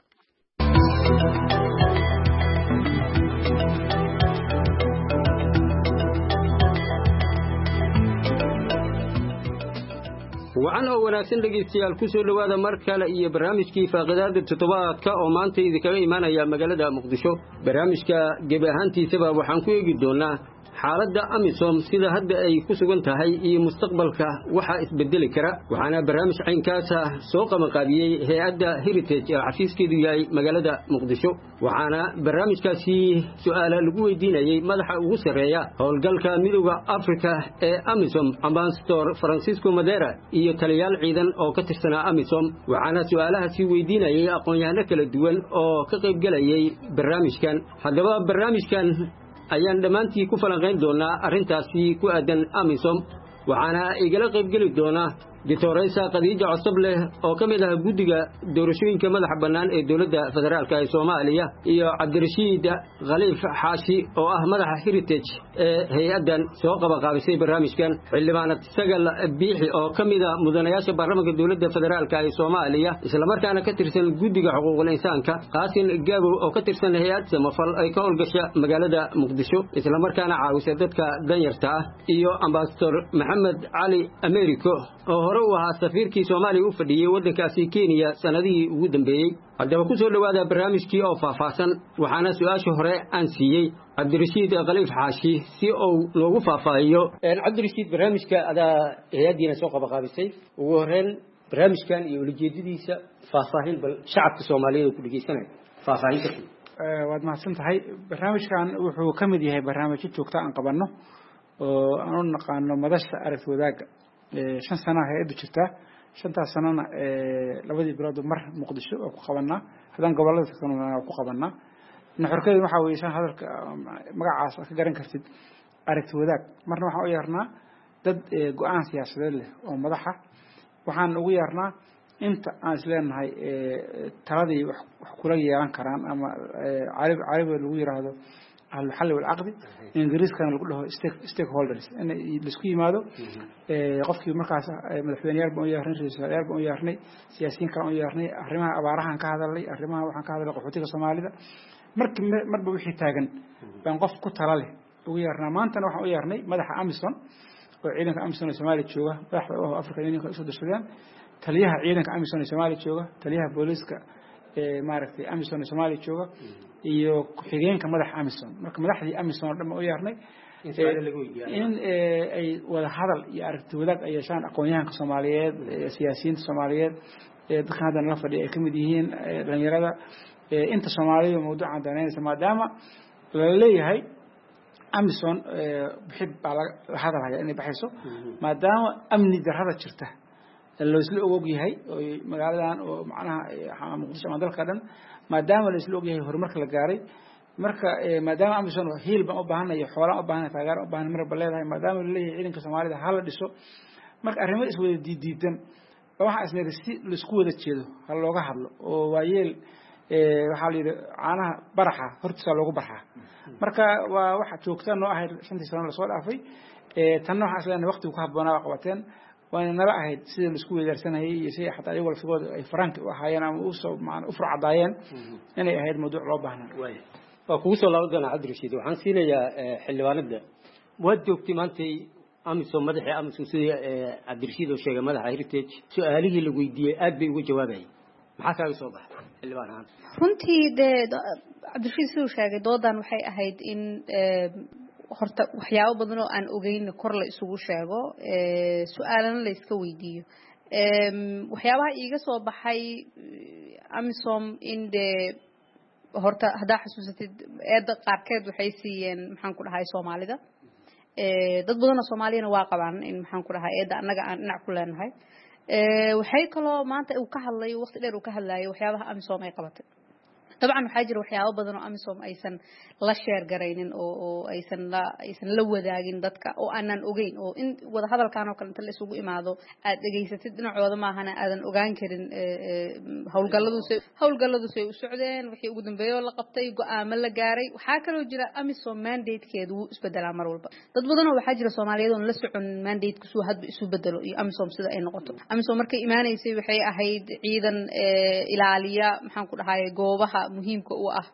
waxaan oo wanaagsan dhegeystayaal ku soo dhawaada mar kale iyo barnaamijkii faaqidaada toddobaadka oo maanta idinkaga imaanaya magaalada Muqdisho. barnaamijka gebi ahaantiisaba waxaan ku eegi doonaa xaaladda AMISOM sida hadda ay ku sugan tahay iyo mustaqbalka waxa isbedeli kara. waxaana barnaamij caynkaas ah soo qabanqaabiyey hay'adda Heritage ee xafiiskeedu yahay magaalada Muqdisho. waxaana barnaamijkaasi su'aalo lagu weydiinayay madaxa ugu sareeya howlgalka midowga Afrika ee AMISOM Ambassador Francisco Madera iyo taliyaal ciidan oo ka tirsanaa AMISOM. waxaana su'aalahaasi weydiinayay aqoon-yahano kala duwan oo ka qayb galayay barnaamijkan. haddaba barnaamijkan ayaan dhammaantii ku falanqayn doonaa arrintaasi ku aadan AMISOM. waxaana igala qayb geli doona Dictoresa Khadija Cosoble oo ka mid ah guddiga doorashooyinka madaxa bannaan ee dowladda federaalka ee Soomaaliya iyo Cabdirashiid Khaliif Xaashi oo ah madaxa Heritage ee hay'addan soo qabanqaabisay barnaamijkan. xildhibaanad Sagal Biixi oo ka mid ah mudanayaasha baarlamaanka dowladda federaalka ee Soomaaliya isla markaana ka tirsan guddiga xuquuqul insaanka. Qaasin Gaabo oo ka tirsan hay'ad samafal ay ka howlgasha magaalada Muqdisho isla markaana caawisa dadka danyarta ah iyo Ambassador Maxamed Cali Americo oo hore u ahaa safiirkii Soomaaliya u fadhiyay waddankaasi Kenya sanadihii ugu dambeeyay. haddaba ku soo dhawaada barnaamijkii oo faahfaahsan. waxaana su'aasha hore aan siiyey Cabdirashiid Khaliif Xaashi si uu loogu faahfaahiyo. Cabdirashiid, barnaamijka adaa hay'addiina soo qabanqaabisay. ugu horreyn barnaamijkan iyo ujeedadiisa faahfaahin bal shacabka Soomaaliyeed ku dhageysanaya faahfaahin karti. waad mahadsan tahay. barnaamijkan wuxuu ka mid yahay barnaamijyo joogto aan qabanno oo aan u naqaano madasha aragti wadaagga. shan sano hay'addu jirtaa. shantaas sanana labadii bilood mar Muqdisho oo ku qabanaa hadan gobolada kalena ku qabanaa. nuxurkeedu waxa weeye shan hadalka magacaas ka garan kartid aragti wadaag. marna waxaan u yeernaa dad go'aan siyaasadeed leh oo madaxa. waxaan ugu yeernaa inta aan isleenahay taladii wax kula yeelan karaan ama carib carib lagu yiraahdo الحل والعقد إنجليز كان لقوله stake holders إن لسكي ماذا قفكي مركز مدحوين يربون يهرني رئيسان يربون يهرني سياسيين كانوا يهرني أحرمها أبارها عن كهذا اللي أحرمها وعن كهذا اللي قحوتي الصومالي ذا مرك مربو بيحي تاجن بنقف كتر له ويهرنا ما أنت نروح ويهرني مدح أمسون وعيدك أمسون الصومالي تشوفه مدح وهو أفريقيا ينك أسود السودان تليها عيدك أمسون الصومالي تشوفه تليها بوليسك maaragtay AMISOM Soomaaliya jooga iyo ku-xigeenka madaxa AMISOM. marka madaxdii AMISOM dhamma u yeernay in ay wada hadal iyo aragti wadaag ay yeeshaan aqoon-yahanka Soomaaliyeed, siyaasiyiinta Soomaaliyeed, dadka hadda la fadhiya ay ka mid yihiin dhalinyarada inta Soomaaliyeed mawduucan danaynaysa maadaama la leeyahay AMISOM bixid baa la hadalaya inay baxayso maadaama amni darrada jirta loo isla og yahay oo magaaladan oo macnaha Muqdisho ama dalka dhan maadaama la isla og yahay horumarka la gaaray. marka maadaama AMISOM hiil baan u baahanahay xoolaha u baahanahay taageero u baahan mar baleedahay maadaama la leeyahay ciidanka Soomaalida hal dhiso. marka arrimo is wada diidiidan waxa isna si la isku wada jeedo hal looga hadlo oo waayeel waxa la yiraahdo caanaha baraxa hortiisa loogu barxa. marka waa waxa joogtaan oo ahayd shantii sano la soo dhaafay. tan waxa isla waqti ku habboonaa qabateen waana nala ahayd sida la isku weerarsanayay iyo si xataa ayagu laftigooda ay farank u ahaayeen ama u soo macna u furcadaayeen inay ahayd mawduuc loo baahnaa. waa kugu soo laaban doonaa Cabdirashiid. waxaan siinayaa xildhibaanada waad joogtay maantay amisom madaxii amisom sidii cabdirashiid oo sheegay madaxa heritage su-aalihii la weydiiyey aad bay uga jawaabayeen maxaa kaaga soo baxay xildhibaan ahaan runtii dee cabdirashiid siduu sheegay doodan waxay ahayd in horta waxyaabo badan oo aan ogeyn kor la isugu sheego su-aalana la iska weydiiyo waxyaabaha iiga soo baxay amisom in dee horta haddaa xasuusatid eedda qaarkeed waxay siiyeen maxaan ku dhahay soomaalida dad badan oo soomaaliyana waa qabaan in maxaan ku dhahay eedda annaga aan dhinac ku leenahay waxay kaloo maanta uu ka hadlay waqti dheer uu ka hadlayo waxyaabaha amisom ay qabatay dabcan waxaa jira waxyaabo badan oo amisom aysan la sheer garaynin oo oo aysan la aysan la wadaagin dadka oo aanan ogeyn oo in wada hadalkan oo kale inta la isugu imaado aad dhageysatid dhinacooda maahana aadan ogaan karin howlgalladu say howlgalladu say u socdeen wixii ugu dambeeyay la qabtay go'aamo la gaaray waxaa kaloo jira amisom mandate-keedu wuu isbedelaa mar walba dad badan oo waxaa jira Soomaaliyeed oo la socon mandate-ku soo hadba isu bedelo iyo amisom sida ay noqoto amisom markay imaanaysay waxay ahayd ciidan ilaaliya maxaan ku dhahay goobaha muhiimka u ah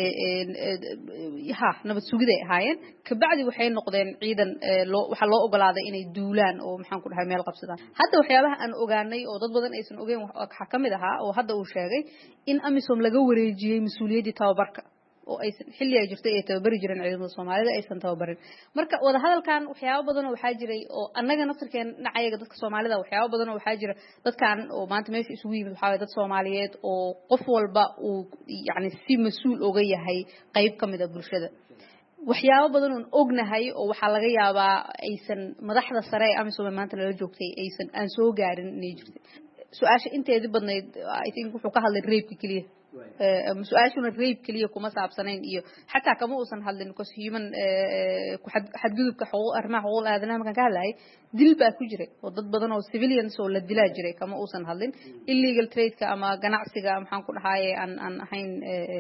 ee ha nabad sugida ahaayeen ka bacdi waxay noqdeen ciidan loo waxa loo ogolaaday inay duulaan oo maxaan ku dhahay meel qabsadaan hadda waxyaabaha aan ogaanay oo dad badan aysan ogeyn waxa kamid ahaa oo hadda uu sheegay in amisom laga wareejiyay mas'uuliyadda tababarka oo aysan xilli ay jirtay ay tababari jireen ciidamada Soomaalida aysan tababarin marka wada hadalkan waxyaabo badan oo waxaa jiray oo annaga naftirkeen dhinacayaga dadka Soomaalida waxyaabo badan oo waxaa jira dadkan oo maanta meesha isugu yimid waxaa way dad Soomaaliyeed oo qof walba uu yacni si mas'uul uga yahay qayb kamid ah bulshada waxyaabo badan oo ognahay oo waxa laga yaabaa aysan madaxda sare ee amisom maanta la joogtay aysan aan soo gaarin inay jirtay su'aasha inteedii badnayd I think wuxuu ka hadlay rape kaliya مسؤاشون الريب كليه كما سابسنين إيو حتى كما وصل هذا نقص human كحد حد جذب كحقوق أرمى حقوق هذا ما كان كهلاي دل بقى كجري وضد بدنا civilians ولا دلا جري كما وصل هذا illegal trade كأما جناع سجا محن كل هاي عن عن حين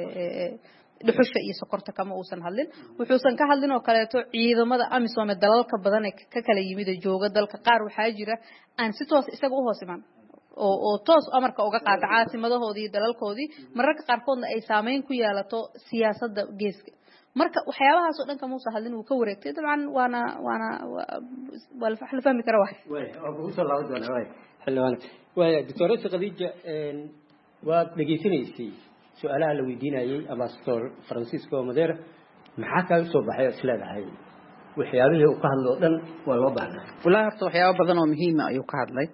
لحوش إيه سقرت كما وصل هذا وحوسن كهذا وكالته عيد ماذا أمسوم الدلال كبدنا ككلا يميد الجوجة دل كقار وحاجرة أن ستوس إسقوه سمان oo toos amarka uga qaata caasimadahooda dalalkoodii mararka qaarkoodna ay saameyn ku yeelato siyaasadda geeska marka waxyaabahaas oo dhan kama soo hadlin uu ka wareegtay dabcan waana waana wal fahla fahmi kara wax way oo soo laawad wala way xilwan way doctorate Khadija een waad dhageysanaysay su'aalaha la weydiinayay ambassador Francisco Madera maxaa ka soo baxay islaadahay waxyaabihii uu ka hadlo dhan waa loo baahnaa walaal horta waxyaabo badan oo muhiim ah ayuu ka hadlay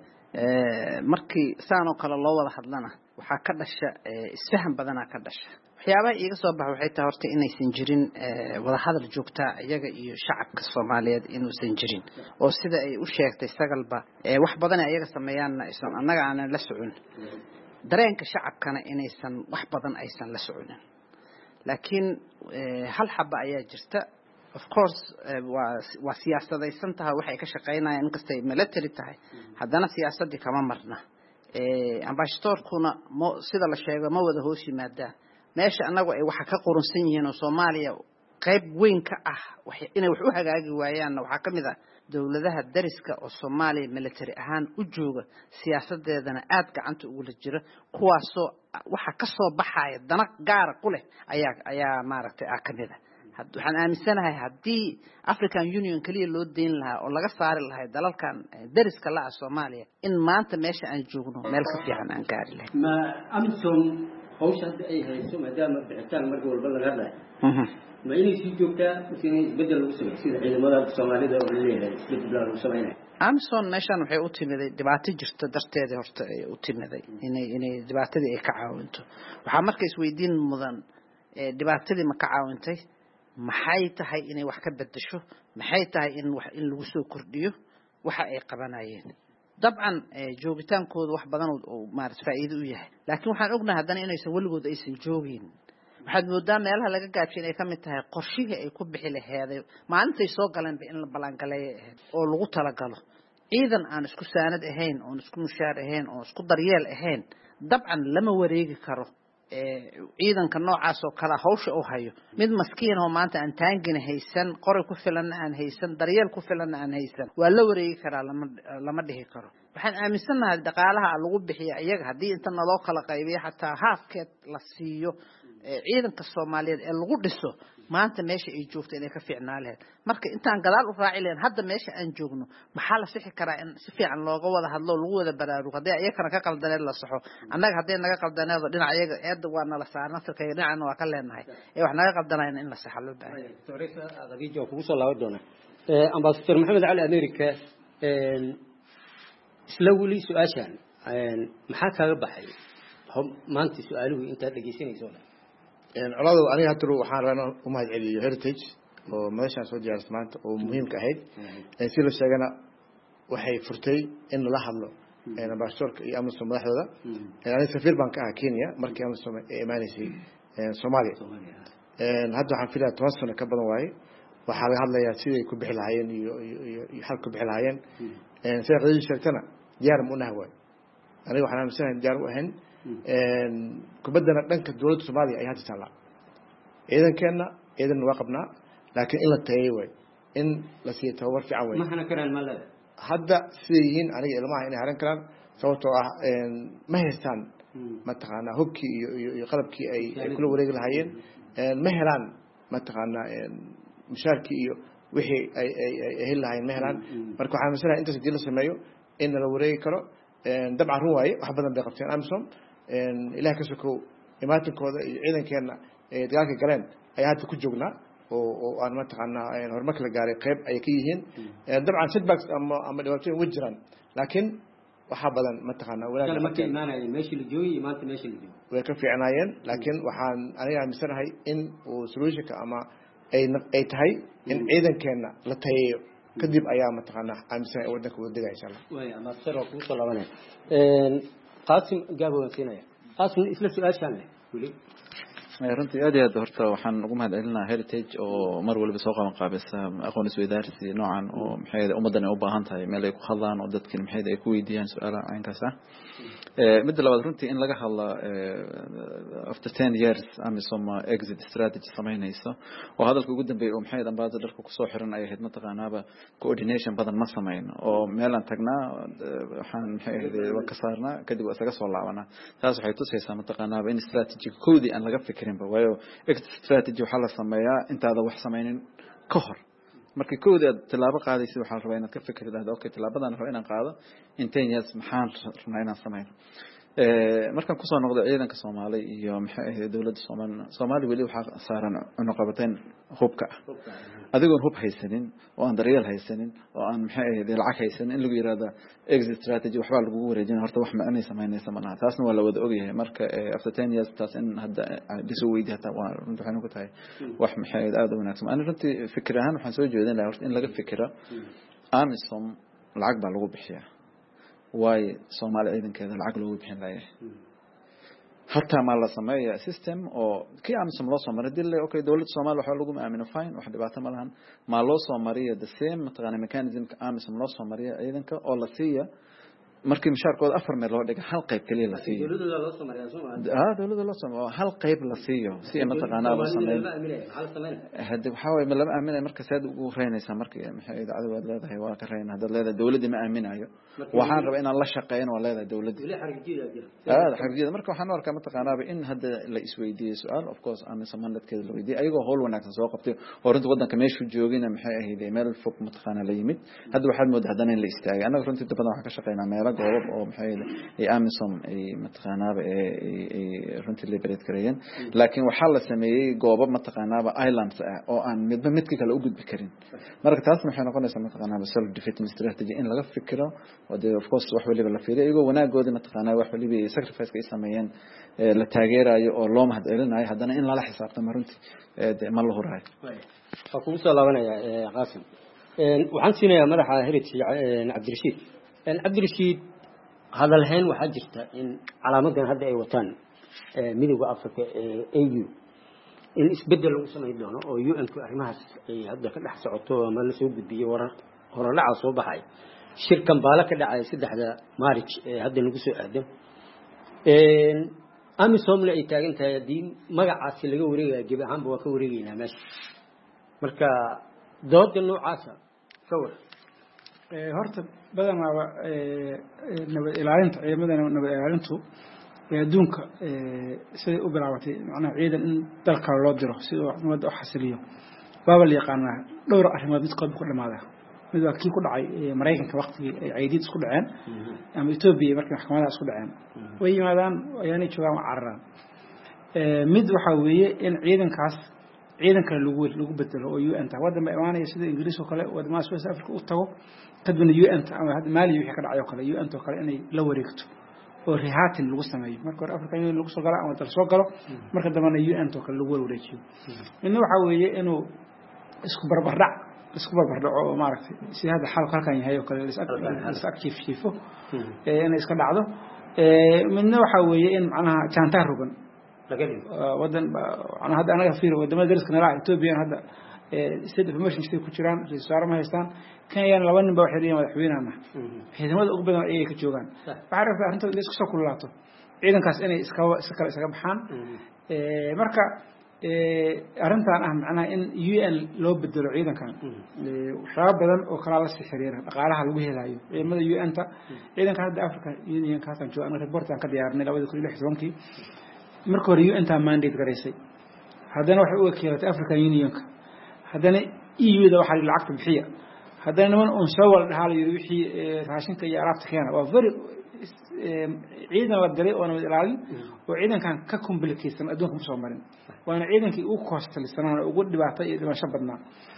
markii saan oo kale loo wada hadlana waxa ka dhasha isfahan badan ka dhasha waxyaabaha iiga soo baxay waxay tahay horta inaysan jirin wada hadal joogta iyaga iyo shacabka Soomaaliyeed inuusan jirin oo sida ay u sheegtay sagalba wax badan ay iyaga sameeyaan aysan annaga aan la socon dareenka shacabkana inaysan wax badan aysan la soconin laakiin hal xaba ayaa jirta of course waa siyaasadaysan tahay waxay ka shaqeynayaan inkastay military tahay haddana siyaasadii kama marna ee ambassadorkuna sida la sheego ma wada hoos yimaadaan meesha anagu ay waxa ka qorunsan yihiin oo Soomaaliya qayb weyn ka ah waxay inay wax u hagaagi waayaan waxa kamid ah dawladaha dariska oo Soomaaliya military ahaan u jooga siyaasadeedana aad gacanta ugu jira kuwaasoo waxa ka soo baxaya dana gaar ku leh ayaa ayaa maaragtay ah kamid ah waxaan aaminsanahay haddii African Union kaliya loo deyn lahaa oo laga saari lahaa dalalkan dariska la Soomaaliya in maanta meesha aan joogno meel ka fiican aan gaari lahayn ma amisom hawsha ay hayso maadaama bixitaan markii walba laga hadlayo ma inay sii joogtaa inay bedel lagu sameeyo sida ciidamada Soomaalida oo leeyahay bedel lagu sameeyo Amson meeshan waxay u timiday dhibaato jirta darteeda horta ay u timiday inay inay dhibaatadii ay ka caawinto waxa markay isweydiin mudan dhibaatadii ma ka caawintay maxay tahay inay wax ka bedesho maxay tahay in wax in lagu soo kordhiyo waxa ay qabanayeen dabcan joogitaankooda wax badan oo maarad faa'iido u yahay laakiin waxaan ognahay haddana inaysan waligood aysan joogin waxaad moodaa meelaha laga gaabshin ay kamid tahay qorshihii ay ku bixi lahayd maalintay soo galeen in la balangaleeyo oo lagu talagalo ciidan aan isku saanad ahayn oo isku mushaar ahayn oo isku daryeel ahayn dabcan lama wareegi karo ciidanka noocaas oo kala hawsha oo hayo mid maskiin oo maanta aan taangina haysan qoray ku filan aan haysan daryeel ku filan aan haysan waa la wareegi karaa lama lama dhihi karo waxaan aaminsanahay dhaqaalaha lagu bixiyo iyaga hadii inta naloo kala qaybiyo xataa halfkeed la siiyo ciidanka Soomaaliyeed ee lagu dhiso maanta meesha ay joogto inay ka fiicnaa lahayd marka intaan gadaal u raaci leen hadda meesha aan joogno maxaa la sixi karaa in si fiican looga wada hadlo lagu wada baraarugo hadii ayakana ka qaldaneed la saxo annaga hadii naga qaldaneedo dhinac ayaga eed waa nala saarna sarkay dhinacna waa ka leenahay ee wax naga qaldanayna in la saxo loo baahay Torisa adagijo kugu soo laaban doona ee ambassador Maxamed Ali America een isla wali su'aashan een maxaa kaaga baxay maanta su'aaluhu inta dhageysanayso een colaadu aniga hadda waxaan rabaa u mahad celiyo heritage oo meeshaan soo diyaarsay maanta oo muhiim ka ahayd ee si la sheegana waxay furtay in la hadlo ee ambassadorka iyo amniga madaxdooda ee aniga safiir baan ka ah Kenya markii aan soo imaanaysay ee Soomaaliya een hadda waxaan filayaa toban sano ka badan waaye waxa laga hadlayaa sidii ku bixi lahaayeen iyo iyo xal ku bixi lahaayeen een sida qadii sheegtana diyaar mu nahay aniga waxaan aaminsanahay diyaar u ahayn een kubadana dhanka dawladda Soomaaliya ay hadda taala ciidankeena ciidan waa qabnaa laakiin in la tayeeyo way in la sii tababar fiican way maxana karaan malada hadda sidiin aniga ilmaha inay haran karaan sababtoo ah een ma haystaan ma taqaana hubkii iyo iyo qalabkii ay kula wareegi lahaayeen een ma helaan ma taqaana een mushaarkii iyo wixii ay ay ay helaayeen ma helaan marka waxaan aaminsanahay inta sidii la sameeyo in la wareegi karo een dabcan run waaye wax badan bay qabteen Amsom een ilaahay ka sokow imaatinkooda iyo ciidankeena ee dagaalka galeen ay hadda ku joognaa oo oo aan ma taqaanaa een horumar kala gaaray qayb ay ka yihiin dabcan setbacks ama ama dhibaatooyin way jiraan laakiin waxa badan ma taqaanaa walaal ma keenaanay meeshii la joogay maanta meeshii la joogay way ka fiicnaayeen laakiin waxaan aniga aaminsanahay in uu solutionka ama ay ay tahay in ciidankeena la tayeeyo kadib ayaa ma taqaanaa aaminsan wadanka wada degay insha Allah way ama sir oo ku soo laabanay een qaasim gaabo siinaya qaasim isla su'aashan leh wali runtii aad iyo aad horta waxaan ugu mahad celinaa heritage oo mar waliba soo qaban qaabisa aqoon isweydaarsi noocan oo maxay ummadan u baahan tahay meel ay ku hadlaan oo dadkii maxay ay ku weydiiyaan su'aalaha aynkaas ah ee mid labaad runtii in laga hadla after ten years Amisom exit strategy sameynayso oo hadalka ugu dambeeyay oo maxay dhanbaad dalka ku soo xiran ay ahayd mataqaanaaba coordination badan ma sameeyno oo meel aan tagnaa waxaan maxay ahayd ka saarnaa kadib isaga soo laabanaa taas waxay tusaysaa mataqaanaaba in strategy koodi aan laga fikirin ba waayo exit strategy waxa la sameeyaa intaada wax sameynin ka hor markii koodi aad tilaabo qaadaysid waxa la rabaa inaad ka fikirto okay tilaabadan rabo inaan qaado inteen years maxaan rabnaa inaan sameyno ee markaan ku soo noqdo ciidanka Soomaaliya iyo maxay ahayd dawladda Soomaaliya Soomaaliya wali waxa saaran cunaqabateen hubka adigoon hub haysanin oo aan daryeel haysanin oo aan maxay ahayd lacag haysanin in lagu yiraahdo exit strategy waxba lagu wareejin horta wax ma aanay sameynaysa malaha taasna waa la wada ogyahay marka after ten years taas in hadda diso weydiin hata waa runtii waxaan ku tahay wax maxay ahayd aad u wanaagsan aan runtii fikir ahaan waxaan soo jeedin lahaa horta in laga fikiro Amisom lacag baa lagu bixiyaa way Soomaaliya ciidankeeda lacag loogu bixin lahayd hatta ma la sameeyo system oo kii Amisom loo soo maray dilay okay dawladda Soomaaliya waxa lagu aamino fine wax dhibaato ma lahan ma loo soo mariyo the same mataqaana mechanism ka Amisom loo soo mariyo ciidanka oo la siiyo markii mushaarkooda afar meel loo dhigay hal qayb kaliya la siiyo dawladda loo soo mariyo Soomaaliya ah dawladda loo soo mariyo hal qayb la siiyo si mataqaana loo sameeyo hadda waxa way ma lama aaminay marka saad ugu reynaysa markii maxay idaacada waad leedahay waa ka reyn hadda leedahay dawladda ma aaminayo waxaan rabaa inaan la shaqeeyno waa leedahay dawladda wali xarjiida jira ah xarjiida marka waxaan arkaa mataqaana in hadda la isweydiiyo su'aal of course aan samanadkeeda la weydiiyo ayagoo howl wanaagsan soo qabtay oo runtii wadanka meeshu joogina maxay ahayd meel fog mataqaana la yimid hadda waxaad moodaa hadana in la istaagay anaga runtii badan waxa ka shaqeynaa meel goob oo maxay ay Amisom ay mataqaanaaba ay runtii liberate gareeyeen laakiin waxa la sameeyay goobo mataqaanaaba islands ah oo aan midba midka kale u gudbi karin marka taas waxay noqonaysaa mataqaanaaba self defeating strategy in laga fikiro oo de of course wax waliba la fiiriyo iyagoo wanaagoodi mataqaanaaba wax waliba sacrifice ka sameeyeen la taageerayo oo loo mahad celinayo hadana in la la xisaabtamo runtii de ma la huraayo waxa ku soo laabanaya Qaasim een waxaan siinayaa madaxa heritage Cabdirashiid een Cabdirashiid hadal hayn waxa jirta in calaamadan hadda ay wataan midowga Afrika ee A U in isbedel lagu sameeyo doono oo U N ku arrimahaas ay hadda ka dhex socoto ama la soo gudbiyo warar horalaca soo baxay shirkan baala ka dhacay saddexda March ee hadda lagu soo aadan een Amisom la ay taagan tahay diin magacaasi laga wareegayo jib ahaanba waa ka wareegaynaa meesha marka doodda noocaasa ka war ee horta badanaa ee nabad ilaalinta ciidamada nabad ilaalintu adduunka siday u bilaabatay macnaha ciidan in dalka loo diro si uu ummadda u xasiliyo baaba la yaqaanaa dhowr arrimood midkood ku dhamaada mid waa kii ku dhacay Mareykanka waqtigii ay ciidid isku dhaceen ama Ethiopia markii maxkamadaha isku dhaceen way yimaadaan ayaanay joogaan carraan mid waxa weeye in ciidankaas ciidanka lagu lagu bedelo oo U N ta waddan imaanaya sida Ingiriis oo kale wadamada South Africa u tago kadibna U N ta ama hadda Mali wixii ka dhacay oo kale U N ta kale inay la wareegto oo rihaatin lagu sameeyo marka hore Afrika Union lagu soo galo ama dal soo galo marka dambana U N ta kale lagu wareejiyo inna waxa weeye inuu isku barbar dhac isku barbar dhaco oo maaragtay si hada xal halkan yahay oo kale is active shifo ee inay iska dhacdo ee midna waxa weeye in macnaha jaantaa rugan waddan ana hadda anaga fiiro wadamada dariska nala Ethiopia hadda state information state ku jiraan ra'iisul ma haystaan Kenya laba nin baa xiriir madaxweynaha ciidamada ugu badan ay ka joogaan waxa rabaa arrinta in isku soo kulaato ciidankaas inay iska iska kala isaga baxaan ee marka ee arrintan ah macnaha in U N loo bedelo ciidankan waxyaabo badan oo kala la sii xiriira dhaqaalaha lagu helayo ciidamada U N ta ciidanka hadda Africa Union ka tan joogan reportan ka diyaarnay laba kun iyo lix iyo toban marka hore U N ta mandate gareysay haddana waxa uu wakiilatay African Union ka haddana E U da waxa lacagta bixiya haddana niman oo soo wal dhahayo wixii raashinka iyo alaabta keena waa very ciidan la diray oo nabad ilaalin oo ciidankan ka complication adduunka soo marin waana ciidankii uu koostalisanaa ugu dhibaatay iyo dhimasho badnaa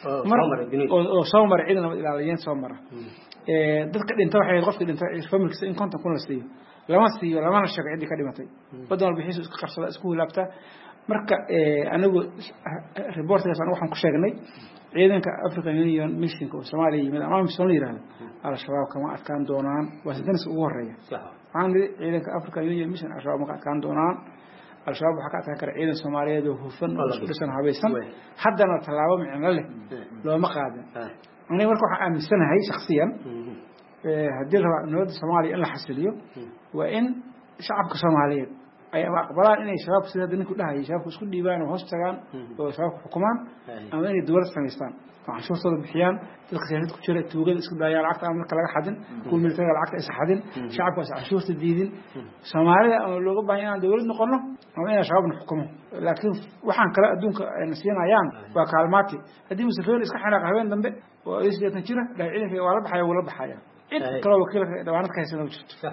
oo soo maray ciidan nabad ilaalin soo mara ee dadka dhinta waxay qofka dhinta familkiisa in konton kun la siiyo lama siiyo lama sheego cidii ka dhimatay badan walba xiisu iska qarsada isku hilaabta marka anagu reportkaas aan waxaan ku sheegnay ciidanka African Union mission oo Soomaaliya yimid ama mission yiraahdo al-shabaab kama adkaan doonaan waa sidan ugu horeeya waxaan ciidanka African Union mission al-shabaab ma adkaan doonaan al-shabaab waxa ka adkaan kara ciidan Soomaaliyeed oo hufan oo isku dhisan habaysan haddana talaabo micno leh looma qaadan aniga marka waxaan aaminsanahay shakhsiyan ee hadii la rabo nabadda Soomaaliya in la xasiliyo waa in shacabka Soomaaliyeed ay aqbalaan inay shabaab sida ninku dhahay shabaabku isku dhiibaan oo hoos tagaan oo shabaabku xukumaan ama inay dawlad sameystaan waxaan shuruudo bixiyaan dadka siyaasadda ku jira tuugada isku daayaan lacagta marka laga xadin kuwa militariga lacagta is xadin shacabku is cashuurta diidin Soomaalida oo looga baahan yahay dawlad noqono ama inay shabaab xukumo laakiin waxaan kala adduunka ay nasiinayaan waa kaalmaati hadii Museveni iska xanaaq habeen dambe oo ay sideetan jira dhaacilinka waa la baxaya wala baxaya cid kale wakiilka dhawaanad ka haysan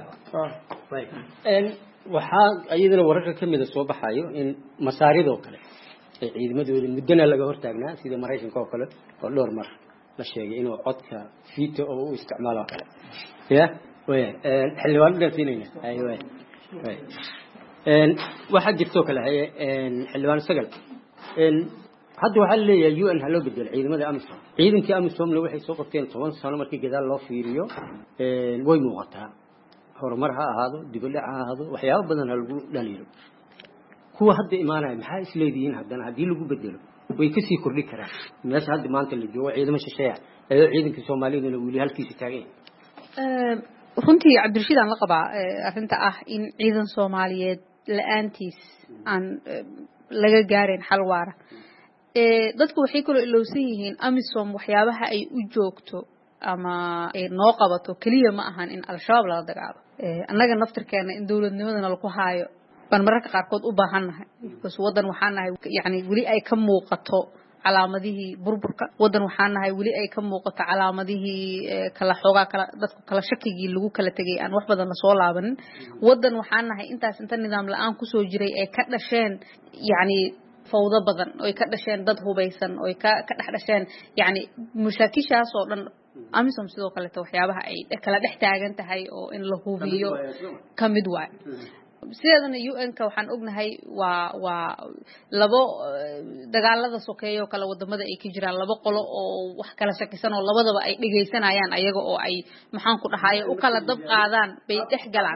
jirto waxaa ayadana wararka ka mid ah soo baxayo in masaaridoo kale ay ciidamadooda mudana laga hortaagnaa sida Mareykanka oo kale oo dhowr mar la sheegay inuu codka veto oo uu isticmaalo kale ya way ee xilwaan dhaafinaynaa ay way way een waxa jirto kale een xilwaan sagal een hadda waxa la leeyahay U N halo bedel ciidamada AMISOM ciidankii AMISOM la waxay soo qabteen toban sano markii gadaal loo fiiriyo een way muuqataa horumar ha ahaado dib u dhac ha ahaado waxyaabo badan lagu dhaliilo kuwa hadda imaanay maxaa isleediin haddana hadii lagu bedelo way ka sii kordhi karaan meesha hadda maanta la joogo ciidamo shisheeya ee ciidanka Soomaaliyeed oo wali halkiisa taagay ee runtii Cabdirashiid aan la qabaa arrinta ah in ciidan Soomaaliyeed la'aantiis aan laga gaarin xal waara ee dadku waxay kula ilowsan yihiin AMISOM waxyaabaha ay u joogto ama ay noo qabato kaliya ma ahan in al-shabaab la dagaalo ee annaga naftirkeena in dawladnimadana la ku haayo ban mararka qaarkood u baahanahay bas wadan waxaan nahay yaani wali ay ka muuqato calaamadihii burburka wadan waxaan nahay wali ay ka muuqato calaamadihii kala xoogaa kala dadku kala shakigii lagu kala tagay aan wax badan la soo laabanin wadan waxaan nahay intaas inta nidaam la'aan ku soo jiray ay ka dhasheen yaani fawda badan oo ka dhasheen dad hubaysan oo ka ka dhaxdhasheen yaani mushakishaas oo dhan AMISOM sidoo kale waxyaabaha ay kala dhex taagan tahay oo in la hubiyo kamid waay sideedana U N ka waxaan ognahay waa waa labo dagaalada sokeeyo kala wadamada ay ka jiraan labo qolo oo wax kala shakisan oo labadaba ay dhageysanayaan ayaga oo ay maxaan ku dhahayo u kala dab qaadaan bay dhex galaan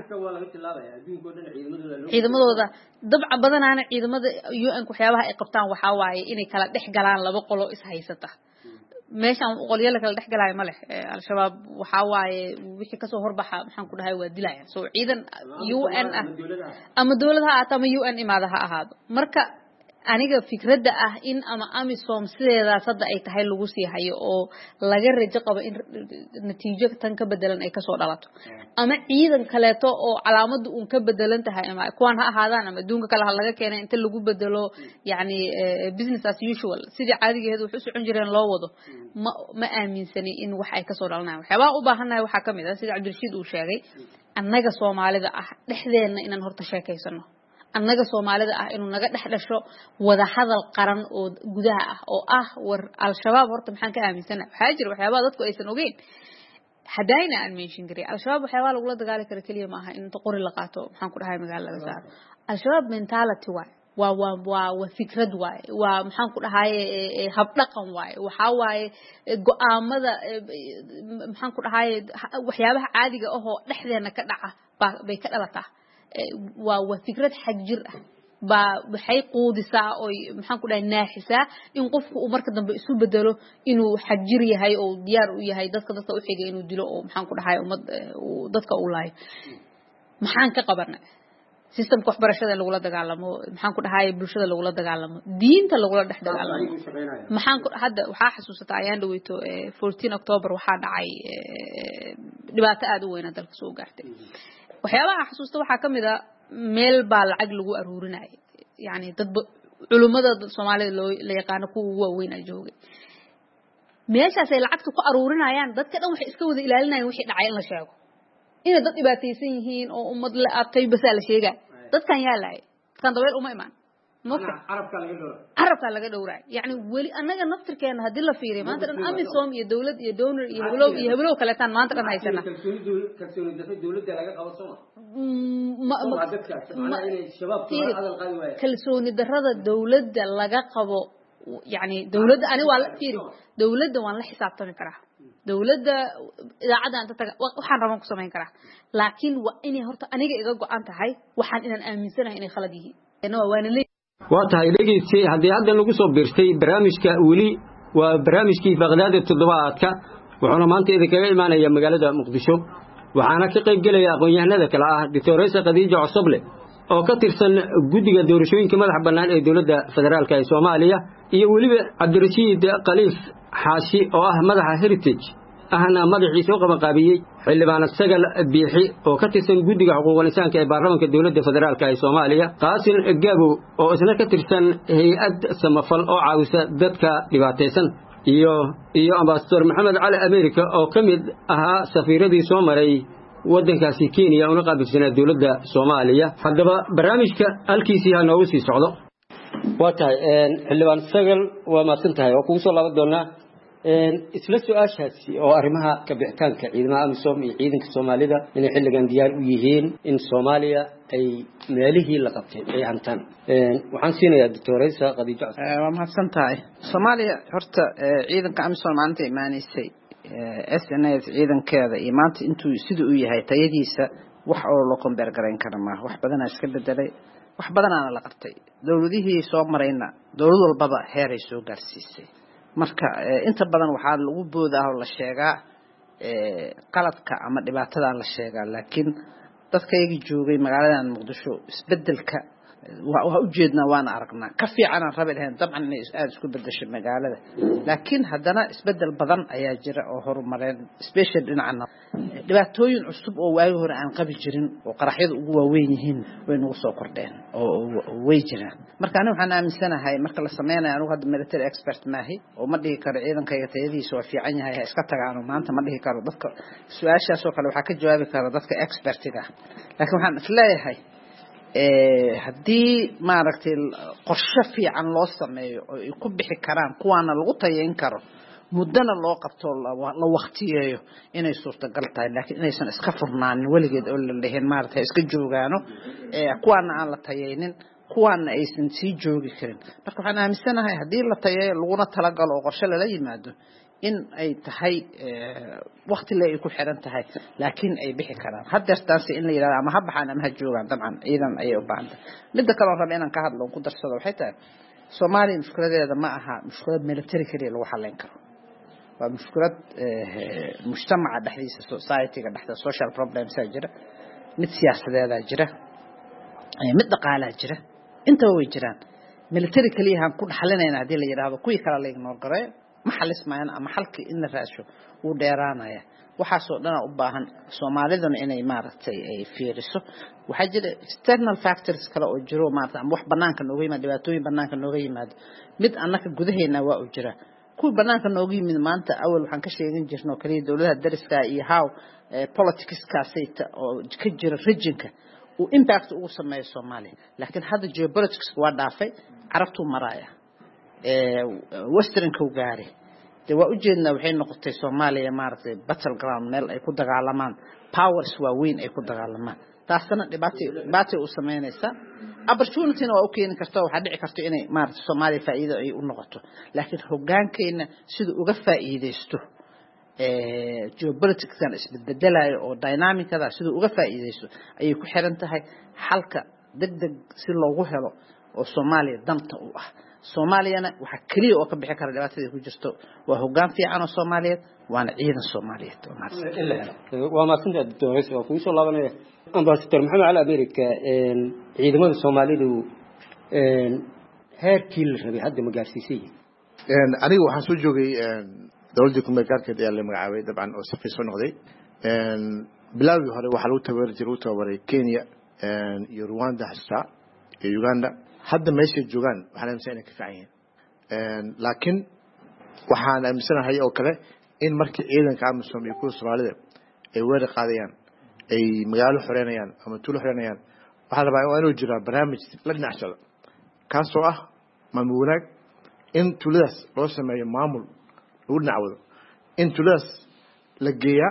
ciidamadooda dabca badanaana ciidamada U N ka waxyaabaha ay qabtaan waxa waaye inay kala dhex galaan labo qolo is haysata meeshan qolyada kala dhex galay ma leh al-shabaab waxa waaye wixii ka soo horbaxa maxaan ku dhahay waa dilayaan soo ciidan U N ah ama dawladaha ama U N imaadaha ahaado marka aniga fikradda ah in ama amisom sideedaas hadda ay tahay lagu sii hayo oo laga rajo qabo in natiijo tan ka bedelan ay kasoo dhalato ama ciidan kaleeto oo calaamadu uun ka bedelan tahay ama kuwan ha ahaadaan ama adduunka kale ha laga keenay inta lagu bedelo yani business as usual sidii caadigeedu wuxuu socon jireen loo wado ma ma aaminsani in wax ay kasoo dhalanayaan waxyaabaa u baahanahay waxaa ka mid ah sida Cabdirashiid uu sheegay annaga Soomaalida ah dhexdeena inaan horta sheekaysano annaga Soomaalida ah inuu naga dhex dhasho wada hadal qaran oo gudaha ah oo ah war al-shabaab horta maxaan ka aaminsanahay waxa jira waxyaabaa dadku aysan ogeyn hadayna aan mention garay al-shabaab waxyaabaa lagu la dagaali karo kaliya ma aha in qori la qaato maxaan ku dhahay magaalada saar al-shabaab mentality waa waa waa waa waa fikrad waay waa maxaan ku dhahay hab dhaqan waay waxa waay go'aamada maxaan ku dhahay waxyaabaha caadiga ah oo dhexdeena ka dhaca bay ka dhalataa waa waa fikrad xag jir ah ba waxay quudisaa oo maxaan ku dhahay naaxisa in qofku uu marka dambe isu bedelo inuu xag jir yahay oo diyaar u yahay dadka dadka u xigay inuu dilo oo maxaan ku dhahay umad dadka u laayo maxaan ka qabanay systemka waxbarashada lagu la dagaalamo maxaan ku dhahay bulshada lagu la dagaalamo diinta lagu la dhex dagaalamo maxaan ku hadda waxa xasuusataa ayaan dhaweyto fourteen October waxa dhacay dhibaato aad u weyn dalka soo gaartay waxyaabaha xasuusta waxa kamid ah meel baa lacag lagu aruurinay yani dad culimada Soomaalida loo la yaqaan ku waaweyn ay joogay meeshaas ay lacagta ku aruurinayaan dadka dhan waxay iska wada ilaalinayaan wixii dhacay in la sheego in dad dhibaataysan yihiin oo ummad la abtay bas la sheegay dadkan yaa laay kan dabeel uma imaan carabka laga dhowraa carabka laga dhowraa yani wali anaga naftirkeena hadii la fiiriyo maanta dhan amisom iyo dawlad iyo donor iyo heblow iyo heblow kale tan maanta dhan haysana kalsooni dadka dawladda laga qabo Soomaa ma dadka macna inay shabaabku hadal qaadi waayeen kalsooni darrada dawladda laga qabo yani dawladda ani waa la fiiri dawladda waan la xisaabtami karaa dawladda idaacada anta taga waxaan rabaan ku sameyn karaa laakiin waa inay horta aniga iga go'an tahay waxaan inaan aaminsanahay inay khalad yihiin ina waana waa tahay dhegeysi haddii hadda lagu soo biirtay barnaamijka weli waa barnaamijkii Baghdad toddobaadka wuxuuna maanta idinkaga imaanaya magaalada Muqdisho waxaana ka qayb galaya aqoon-yahanada kala ah Doctor Khadiija Cosoble oo ka tirsan guddiga doorashooyinka madaxa bannaan ee dawladda federaalka ee Soomaaliya iyo waliba Cabdirashiid Khaliif Xaashi oo ah madaxa Heritage ahna madaxii soo qaban qaabiyay xildhibaan Sagal Biixi oo ka tirsan guddiga xuquuqul insaanka ee baarlamaanka dawladda federaalka ee Soomaaliya Qaasim Gabo oo isna ka tirsan hay'ad samafal oo caawisa dadka dhibaataysan iyo iyo ambassador Maxamed Cali America oo kamid ahaa safiiradii soo maray wadankaasi Kenya una qaabilsanaa dawladda Soomaaliya haddaba barnaamijka halkiisii ha noogu sii socdo waa tahay xildhibaan Sagal waa maasantahay oo kugu soo laaban doonaa isla su'aashaasi oo arrimaha ka bixitaanka ciidamada amisom iyo ciidanka Soomaalida inay xilligan diyaar u yihiin in Soomaaliya ay meelihii la qabtay ay hantaan waxaan siinayaa Doctor Khadiija waa mahadsantahay Soomaaliya horta ciidanka amisom maanta imaanaysay S N A ciidankeeda iyo maanta intuu sidoo uu yahay tayadiisa wax oo loo kombeer gareyn kara ma wax badan iska bedelay wax badan aan la qabtay dawladihii soo marayna dawlad walbaba heer ay soo gaarsiisay marka inta badan waxa lagu boodaa oo la sheegaa ee qaladka ama dhibaatada la sheegaa laakiin dadka iyaga joogay magaalada Muqdisho isbedelka waa u jeednaa waana aragnaa ka fiican aan rabay lahayn dabcan inay aad isku bedesho magaalada laakiin haddana isbedel badan ayaa jira oo horumareen special dhinacna dhibaatooyin cusub oo waagi hore aan qabi jirin oo qaraxyada ugu waaweyn yihiin way nagu soo kordheen oo way jiraan marka aniga waxaan aaminsanahay marka la sameeyo anigu hadda military expert maahi oo ma dhihi karo ciidankayga tayadiisa waa fiican yahay iska tagaan maanta ma dhihi karo dadka su'aashaas oo kale waxa ka jawaabi kara dadka expertiga laakiin waxaan isleeyahay ee hadii maaragtay qorshe fiican loo sameeyo oo ay ku bixi karaan kuwaana lagu tayeyn karo muddana loo qabto la waqtiyeeyo inay suurtagal tahay laakiin inaysan iska furnaanin waligeed oo la leeyahay maaragtay iska joogaano ee kuwaana aan la tayeynin kuwaana aysan sii joogi karin marka waxaan aaminsanahay hadii la tayeeyo laguna talagalo oo qorshe la yimaado in ay tahay waqti la ay ku xiran tahay laakiin ay bixi karaan hadeertaasi in la yiraahdo ama habaxan ama joogan dabcan ciidan ay u baahan mid kale oo rabeen ka hadlo ku darsado waxay tahay Soomaaliya mushkiladeeda ma aha mushkilad military kaliya lagu xalin karo waa mushkilad mujtamaca dhexdiisa society-ga dhexda social problems ay jira mid siyaasadeed ay jira mid dhaqaale jira inta way jiraan military kaliya aan ku dhaxlinayna hadii la yiraahdo kuwii kala la ignore garay ma xalismayaan ama xalki in la raasho uu dheeraanaya waxa soo dhan u baahan Soomaaliduna inay maaragtay ay fiiriso waxa jira external factors kala oo jiro maaragtay wax banaanka nooga yimaado dhibaatooyin banaanka nooga yimaado mid annaka gudaheena waa u jira kuwa banaanka nooga yimid maanta awal waxaan ka sheegin jirnay kaliya dawladda dariska iyo how politics kaasayta oo ka jira regionka uu impact ugu sameeyo Soomaaliya laakiin hadda geopolitics waa dhaafay carabtu maraya ee western ku gaaray de waa u jeedna waxay noqotay Soomaaliya maartay battleground meel ay ku dagaalamaan powers waaweyn ay ku dagaalamaan taasna dhibaato dhibaato u sameynaysa opportunity waa u keenin kartaa waxa dhici karto inay maartay Soomaaliya faa'iido ay u noqoto laakiin hoggaankeena sida uga faa'iideysto ee geopolitics kan isbedelayo oo dynamicada sida uga faa'iideysto ayay ku xiran tahay xalka degdeg si loogu helo oo Soomaaliya danta u ah Soomaaliyana waxa kaliya oo ka bixi kara dhibaatada ku jirto waa hoggaan fiican oo Soomaaliyeed waana ciidan Soomaaliyeed waa maasinta doctor waa ku soo laabanaya ambassador Maxamed Ali America een ciidamada Soomaalidu een heerkii la rabay hadda ma gaarsiisay een aniga waxaan soo joogay een dawladda ku meegaarkeed ayaa la magacaabay dabcan oo safay soo noqday een bilowgii hore waxa lagu tababar jiray u tababaray Kenya een iyo Rwanda hasta iyo Uganda hadda meesha joogan waxaan aaminsan ka fiican een laakiin waxaan aaminsanahay oo kale in markii ciidanka amisom iyo kuwa Soomaalida ay weerar qaadayaan ay magaalo xoreynayaan ama tuulo xoreynayaan waxa la rabaa inuu jiro barnaamij la dhinacsado kaasoo ah maamul wanaag in tuuladaas loo sameeyo maamul lagu dhinacwado in tuuladaas la geeyaa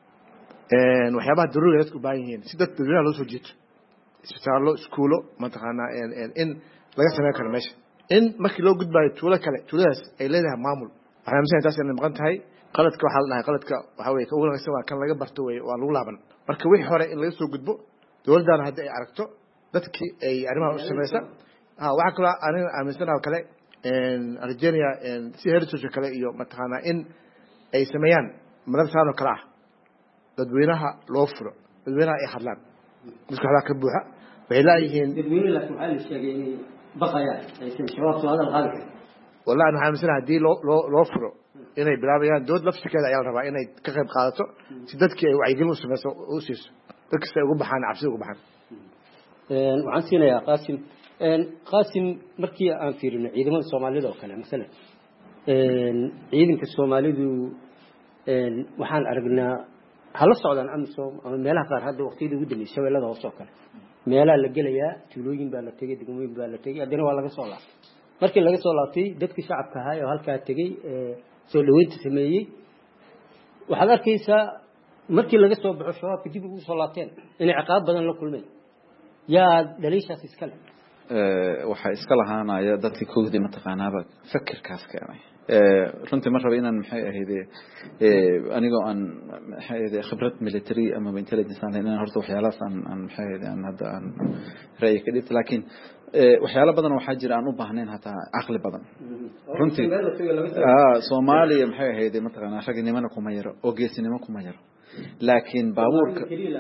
een waxyaabaha daruuriga dadku u baahan yihiin si dadka dadweynaha loo soo jiito isbitaallo iskuulo mataqaana in in laga sameeyo karo meesha in markii loo gudbaayo tuulo kale tuuladaas ay leedahay maamul waxaan aaminsan taas inay maqan tahay qaladka waxa la dhahay qaladka waxa weeye ka wanaagsan waa kan laga barto weeye waa lagu laaban marka wixii hore in laga soo gudbo dawladdan hadda ay aragto dadkii ay arrimaha u sameeysa ah waxa kale aniga aaminsanahay kale in Argentina in si heritage kale iyo mataqaana in ay sameeyaan madarasaan oo kala ah dadweynaha loo furo dadweynaha ay hadlaan dadka waxa ka buuxa way laayihiin dadweynaha la waxa la sheegay inay baqayaan ay shabaab soo hadal qaadi karaan wallahi waxaan aaminsanahay hadii loo loo furo inay bilaabayaan dood lafsikeeda ayaa la rabaa inay ka qayb qaadato si dadkii ay wacyigelin u sameeyso oo siiso dadka ay ugu baxaan cabsi ugu baxaan een waxaan siinayaa Qaasim een Qaasim markii aan fiirino ciidamada Soomaalida oo kale mesela een ciidanka Soomaalidu een waxaan aragnaa hala socdaan amisom ama meelaha qaar hadda waqtiyada ugu dambeeyay shabeellada hoos oo kale meelaha la gelayaa tuulooyin baa la tagay degmooyin baa la tagay hadana waa laga soo laabtay markii laga soo laabtay dadkii shacabka ahaa oo halka tagay ee soo dhaweynta sameeyay waxaad arkaysaa markii laga soo baxo shabaabka dib ugu soo laabteen inay ciqaab badan la kulmeen yaa dhaliishaas iska leh ee waxa iska lahaanaya dadkii koodii mataqaanaaba fikirkaas keenay ee runtii mar raba inaan maxay ahayd ee anigoo aan maxay ahayd khibrad military ama intelligence aan inaan horta waxyaalahaas aan aan maxay ahayd aan hadda aan ra'yi ka dhigto laakiin ee waxyaalo badan waxa jira aan u baahnayn hataa aqli badan runtii ah Soomaaliya maxay ahayd mataqaana ragnimana kuma yaro oo geesinimo kuma yaro laakiin baabuurka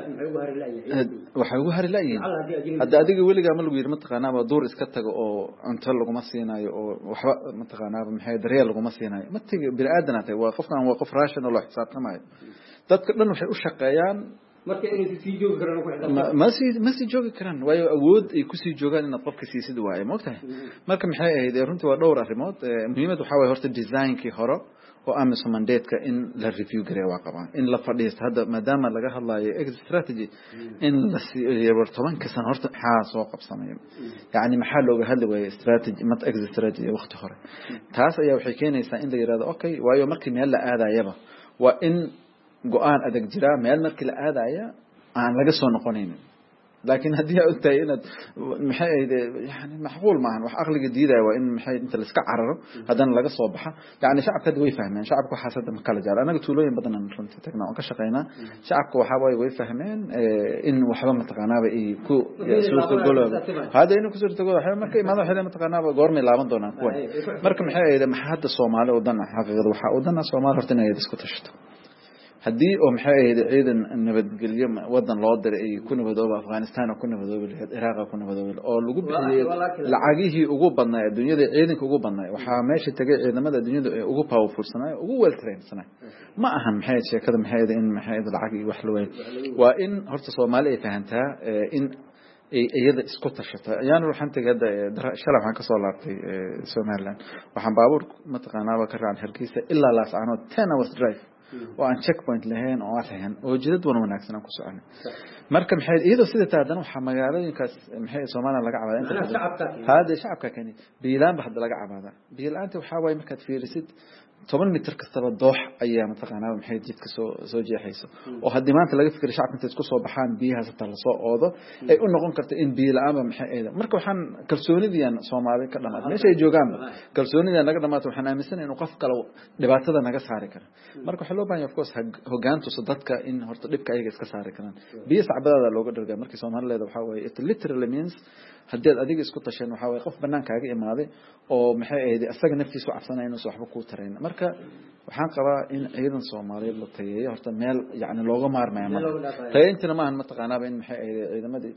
waxa ugu hari laayiin hadda adiga weliga ma lagu yiri mataqaana ba door iska tago oo cunto lagu ma siinayo oo waxba mataqaana maxay daryeel lagu ma siinayo ma tigi bil aadan atay waa qofkan waa qof rational oo xisaabtamayo dadka dhan waxay u shaqeeyaan marka inay si joogi karaan ku xidhan ma si ma si joogi karaan waayo awood ay ku sii joogaan in qofka siisid waaye ma ogtahay marka maxay ahayd runtii waa dhowr arrimood muhiimad waxa way horta design-kii hore oo amisom mandate-ka in la review gareeyo waa qabaan in la fadhiisto hadda maadaama laga hadlayo exit strategy in la siiyo tobanka sano horta maxaa soo qabsanayo yani maxaa looga hadli waayay strategy mat exit strategy waqti hore taas ayaa waxay keenaysaa in la yiraahdo okay waayo markii meel la aadayaba waa in go'aan adag jira meel markii la aadaya aan laga soo noqonaynin laakiin hadii aad tahay inaad maxay ahayd yani macquul maahan wax aqliga diiday waa in maxay inta la iska cararo hadan laga soo baxa yani shacabka way fahmeen shacabku xaasada ma kala jaar anaga tuulooyin badan aan runtii tagnaa oo ka shaqeynaa shacabku waxa way way fahmeen in waxba ma taqaanaaba ay ku suurto golooda hada inuu ku suurto golooda waxa markay imaado waxa ma taqaanaaba goormay laaban doonaan kuwa marka maxay ahayd ma hadda Soomaali oo dan xaqiiqada waxa oo dan Soomaali horta inay isku tashto haddii oo maxay ahayd ciidan nabadgelyo wadan loo diray ay ku nabadooba Afghanistan oo ku nabadooba Iraq oo ku nabadooba oo lagu bixiyay lacagihii ugu badnaa adduunyada ciidanka ugu badnaa waxa meesha tagay ciidamada adduunyada ee ugu powerful sanay ugu well trained sanay ma ahan maxay sheekada maxay in maxay lacag iyo wax loo waa in horta Soomaaliya ay fahantaa in iyada isku tashato ayaan waxaan tagada shalay waxaan ka soo laabtay Somaliland waxaan baabuur ma taqaanaaba ka raan Hargeysa ilaa Laascaanood ten hours drive oo aan checkpoint lahayn oo aan oo jidad wan wanaagsan aan ku soconay marka maxay iyadoo sida taadan waxa magaalooyinkaas maxay Soomaaliland laga cabaada inta hada shacabka kani biilaan bahad laga cabaada biilaanta waxa way markaad fiirisid toban mitir kastaba doox ayaa mataqaanaa maxay jidka soo soo jeexayso oo hadii maanta laga fikir shacabka inta isku soo baxaan biyaha ta la soo oodo ay u noqon karto in biyo la'aan maxay ayda marka waxaan kalsoonidiyaan Soomaaliya ka dhamaad meesha ay joogaan kalsoonidiyaan naga dhamaad waxaan aaminsan in qof kale dhibaatada naga saari karo marka waxa loo baahan yahay of course hogaantu dadka in horta dhibka ayaga iska saari karaan biyo sacbadada looga dhargaa markii Soomaaliyeed waxa way it literally means hadii adiga isku tashan waxa way qof banaankaaga imaaday oo maxay ahayd asaga naftiisu cabsanay inuu waxba ku tareen marka waxaan qabaa in ciidan Soomaaliyeed la tayeeyo horta meel yaani looga maarmayo ma tayeentana ma ahan mataqaanaa in maxay ahayd ciidamadii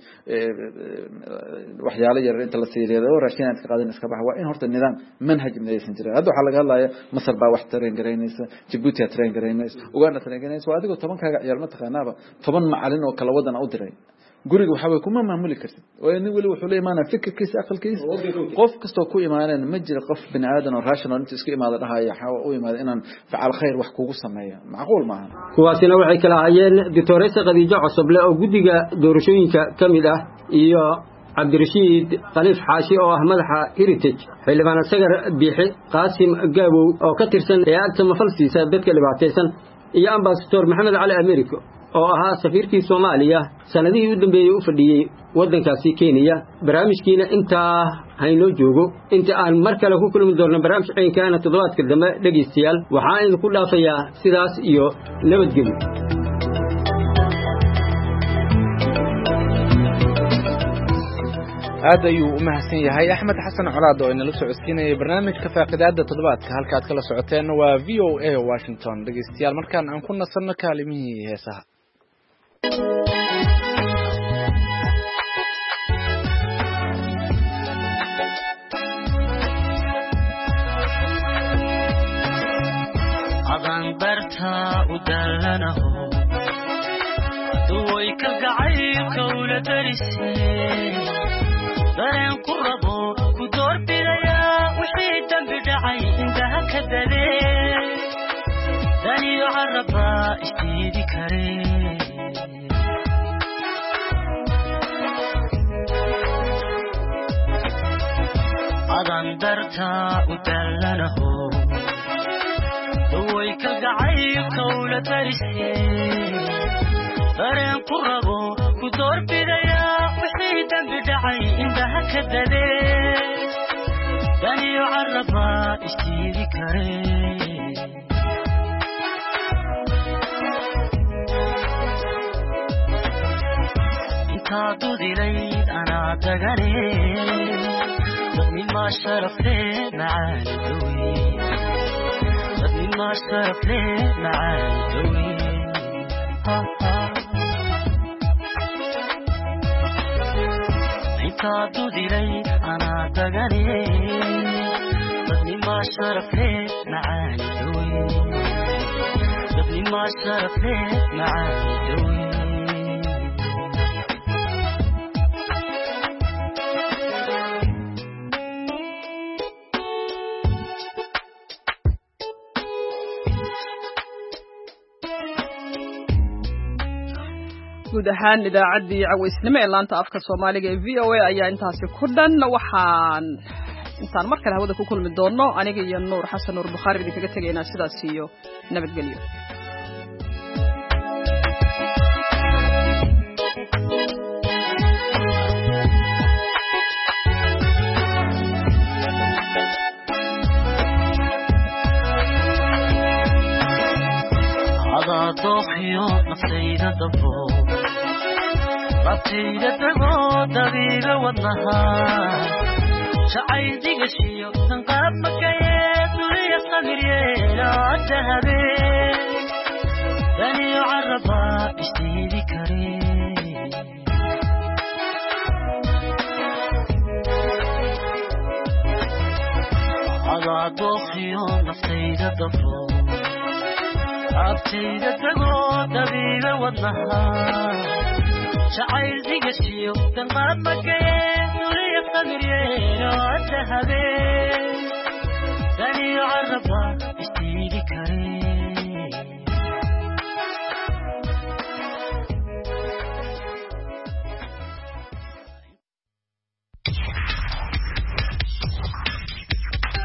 waxyaalo yar inta la siiyay oo raashin ka qaadan iska bax waa in horta nidaam manhaj midaysan jiray hadda waxa laga hadlayaa Masar baa wax tareen gareynaysa Djibouti tareen gareynaysa Uganda tareen gareynaysa waa adiga toban kaaga ciyaar mataqaanaaba toban macallin oo kala wadan u diray guriga waxa way kuma maamuli kartid oo in wali wuxuu leeyahay fikirkiisa aqalkiisa qof kasto ku imaaneen ma jiro qof bini aadan oo rational inta iska imaada dhahaya waxa uu imaada inaan facal khayr wax kugu sameeyo macquul ma aha kuwaasina waxay kala hayeen Doctoresa Khadiija Cusable oo gudiga doorashooyinka kamid ah iyo Cabdirashiid Khaliif Xaashi oo ah madaxa Heritage xildhibaan Sagar Biixi Qaasim Gaabow oo ka tirsan hay'adda mafalsiisa dadka dhibaataysan iyo Ambassador Maxamed Cali Americo oo ahaa safiirkii Soomaaliya sanadihii u dambeeyay u fadhiyay wadankaasi Kenya barnaamijkiina inta hayno joogo inta aan mar kale ku kulmi doono barnaamij ciidanka toddobaadka dambe dhageystayaal waxaan idinku dhaafayaa sidaas iyo nabadgelyo aad ayuu u mahadsan yahay Axmed Xasan Colaad oo inala socodsiinayay barnaamijka faaqidaada toddobaadka halka aad kala socoteen waa V O A Washington dhageystayaal markaan aan ku nasanno kaalimihii heesaha adan barta u dalanaho duway ka gacaylka ula darisay dareen ku rabo ku doorbidaya wixii dambi dhacay indaha ka dalee daniyo caraba istiidi kare adan darta u dallanaho duway ka gacaylka ula darisay dareen ku rabo ku doorbidaya wixii dambi dhacay indaha ka dalee daniyo caraba istiidi kare intaa dudilayd anaa dagane dadmin maa sharafle macaani dawi dadmin maa sharafle macaani dawi intaadu dilay anaa dagane dadnimaa sharafle macaani dawi dadnimaa sharafle macaani dawi guud ahaan idaacaddii cawaysnimo ee laanta afka Soomaaliga ee V O A ayaa intaasi ku dhan waxaan intaan mar kale hawada ku kulmi doono aniga iyo Nuur Xasan Nuur Bukhari idinkaga tagaynaa sidaas iyo nabadgelyo هذا ضحية نفسينا دبو ربتينا دبو دبيبة والنهار شعيدي قشيو تنقاب مكايات ولي صغيري لا الذهبي caraba isdiidi kare adaa dookhiyo naftayda dafo abtayda tagoo dabiiba wadnaha jacayl digashiyo danqaad magayeen duliya qamiryeeno adda habeen daniyo caraba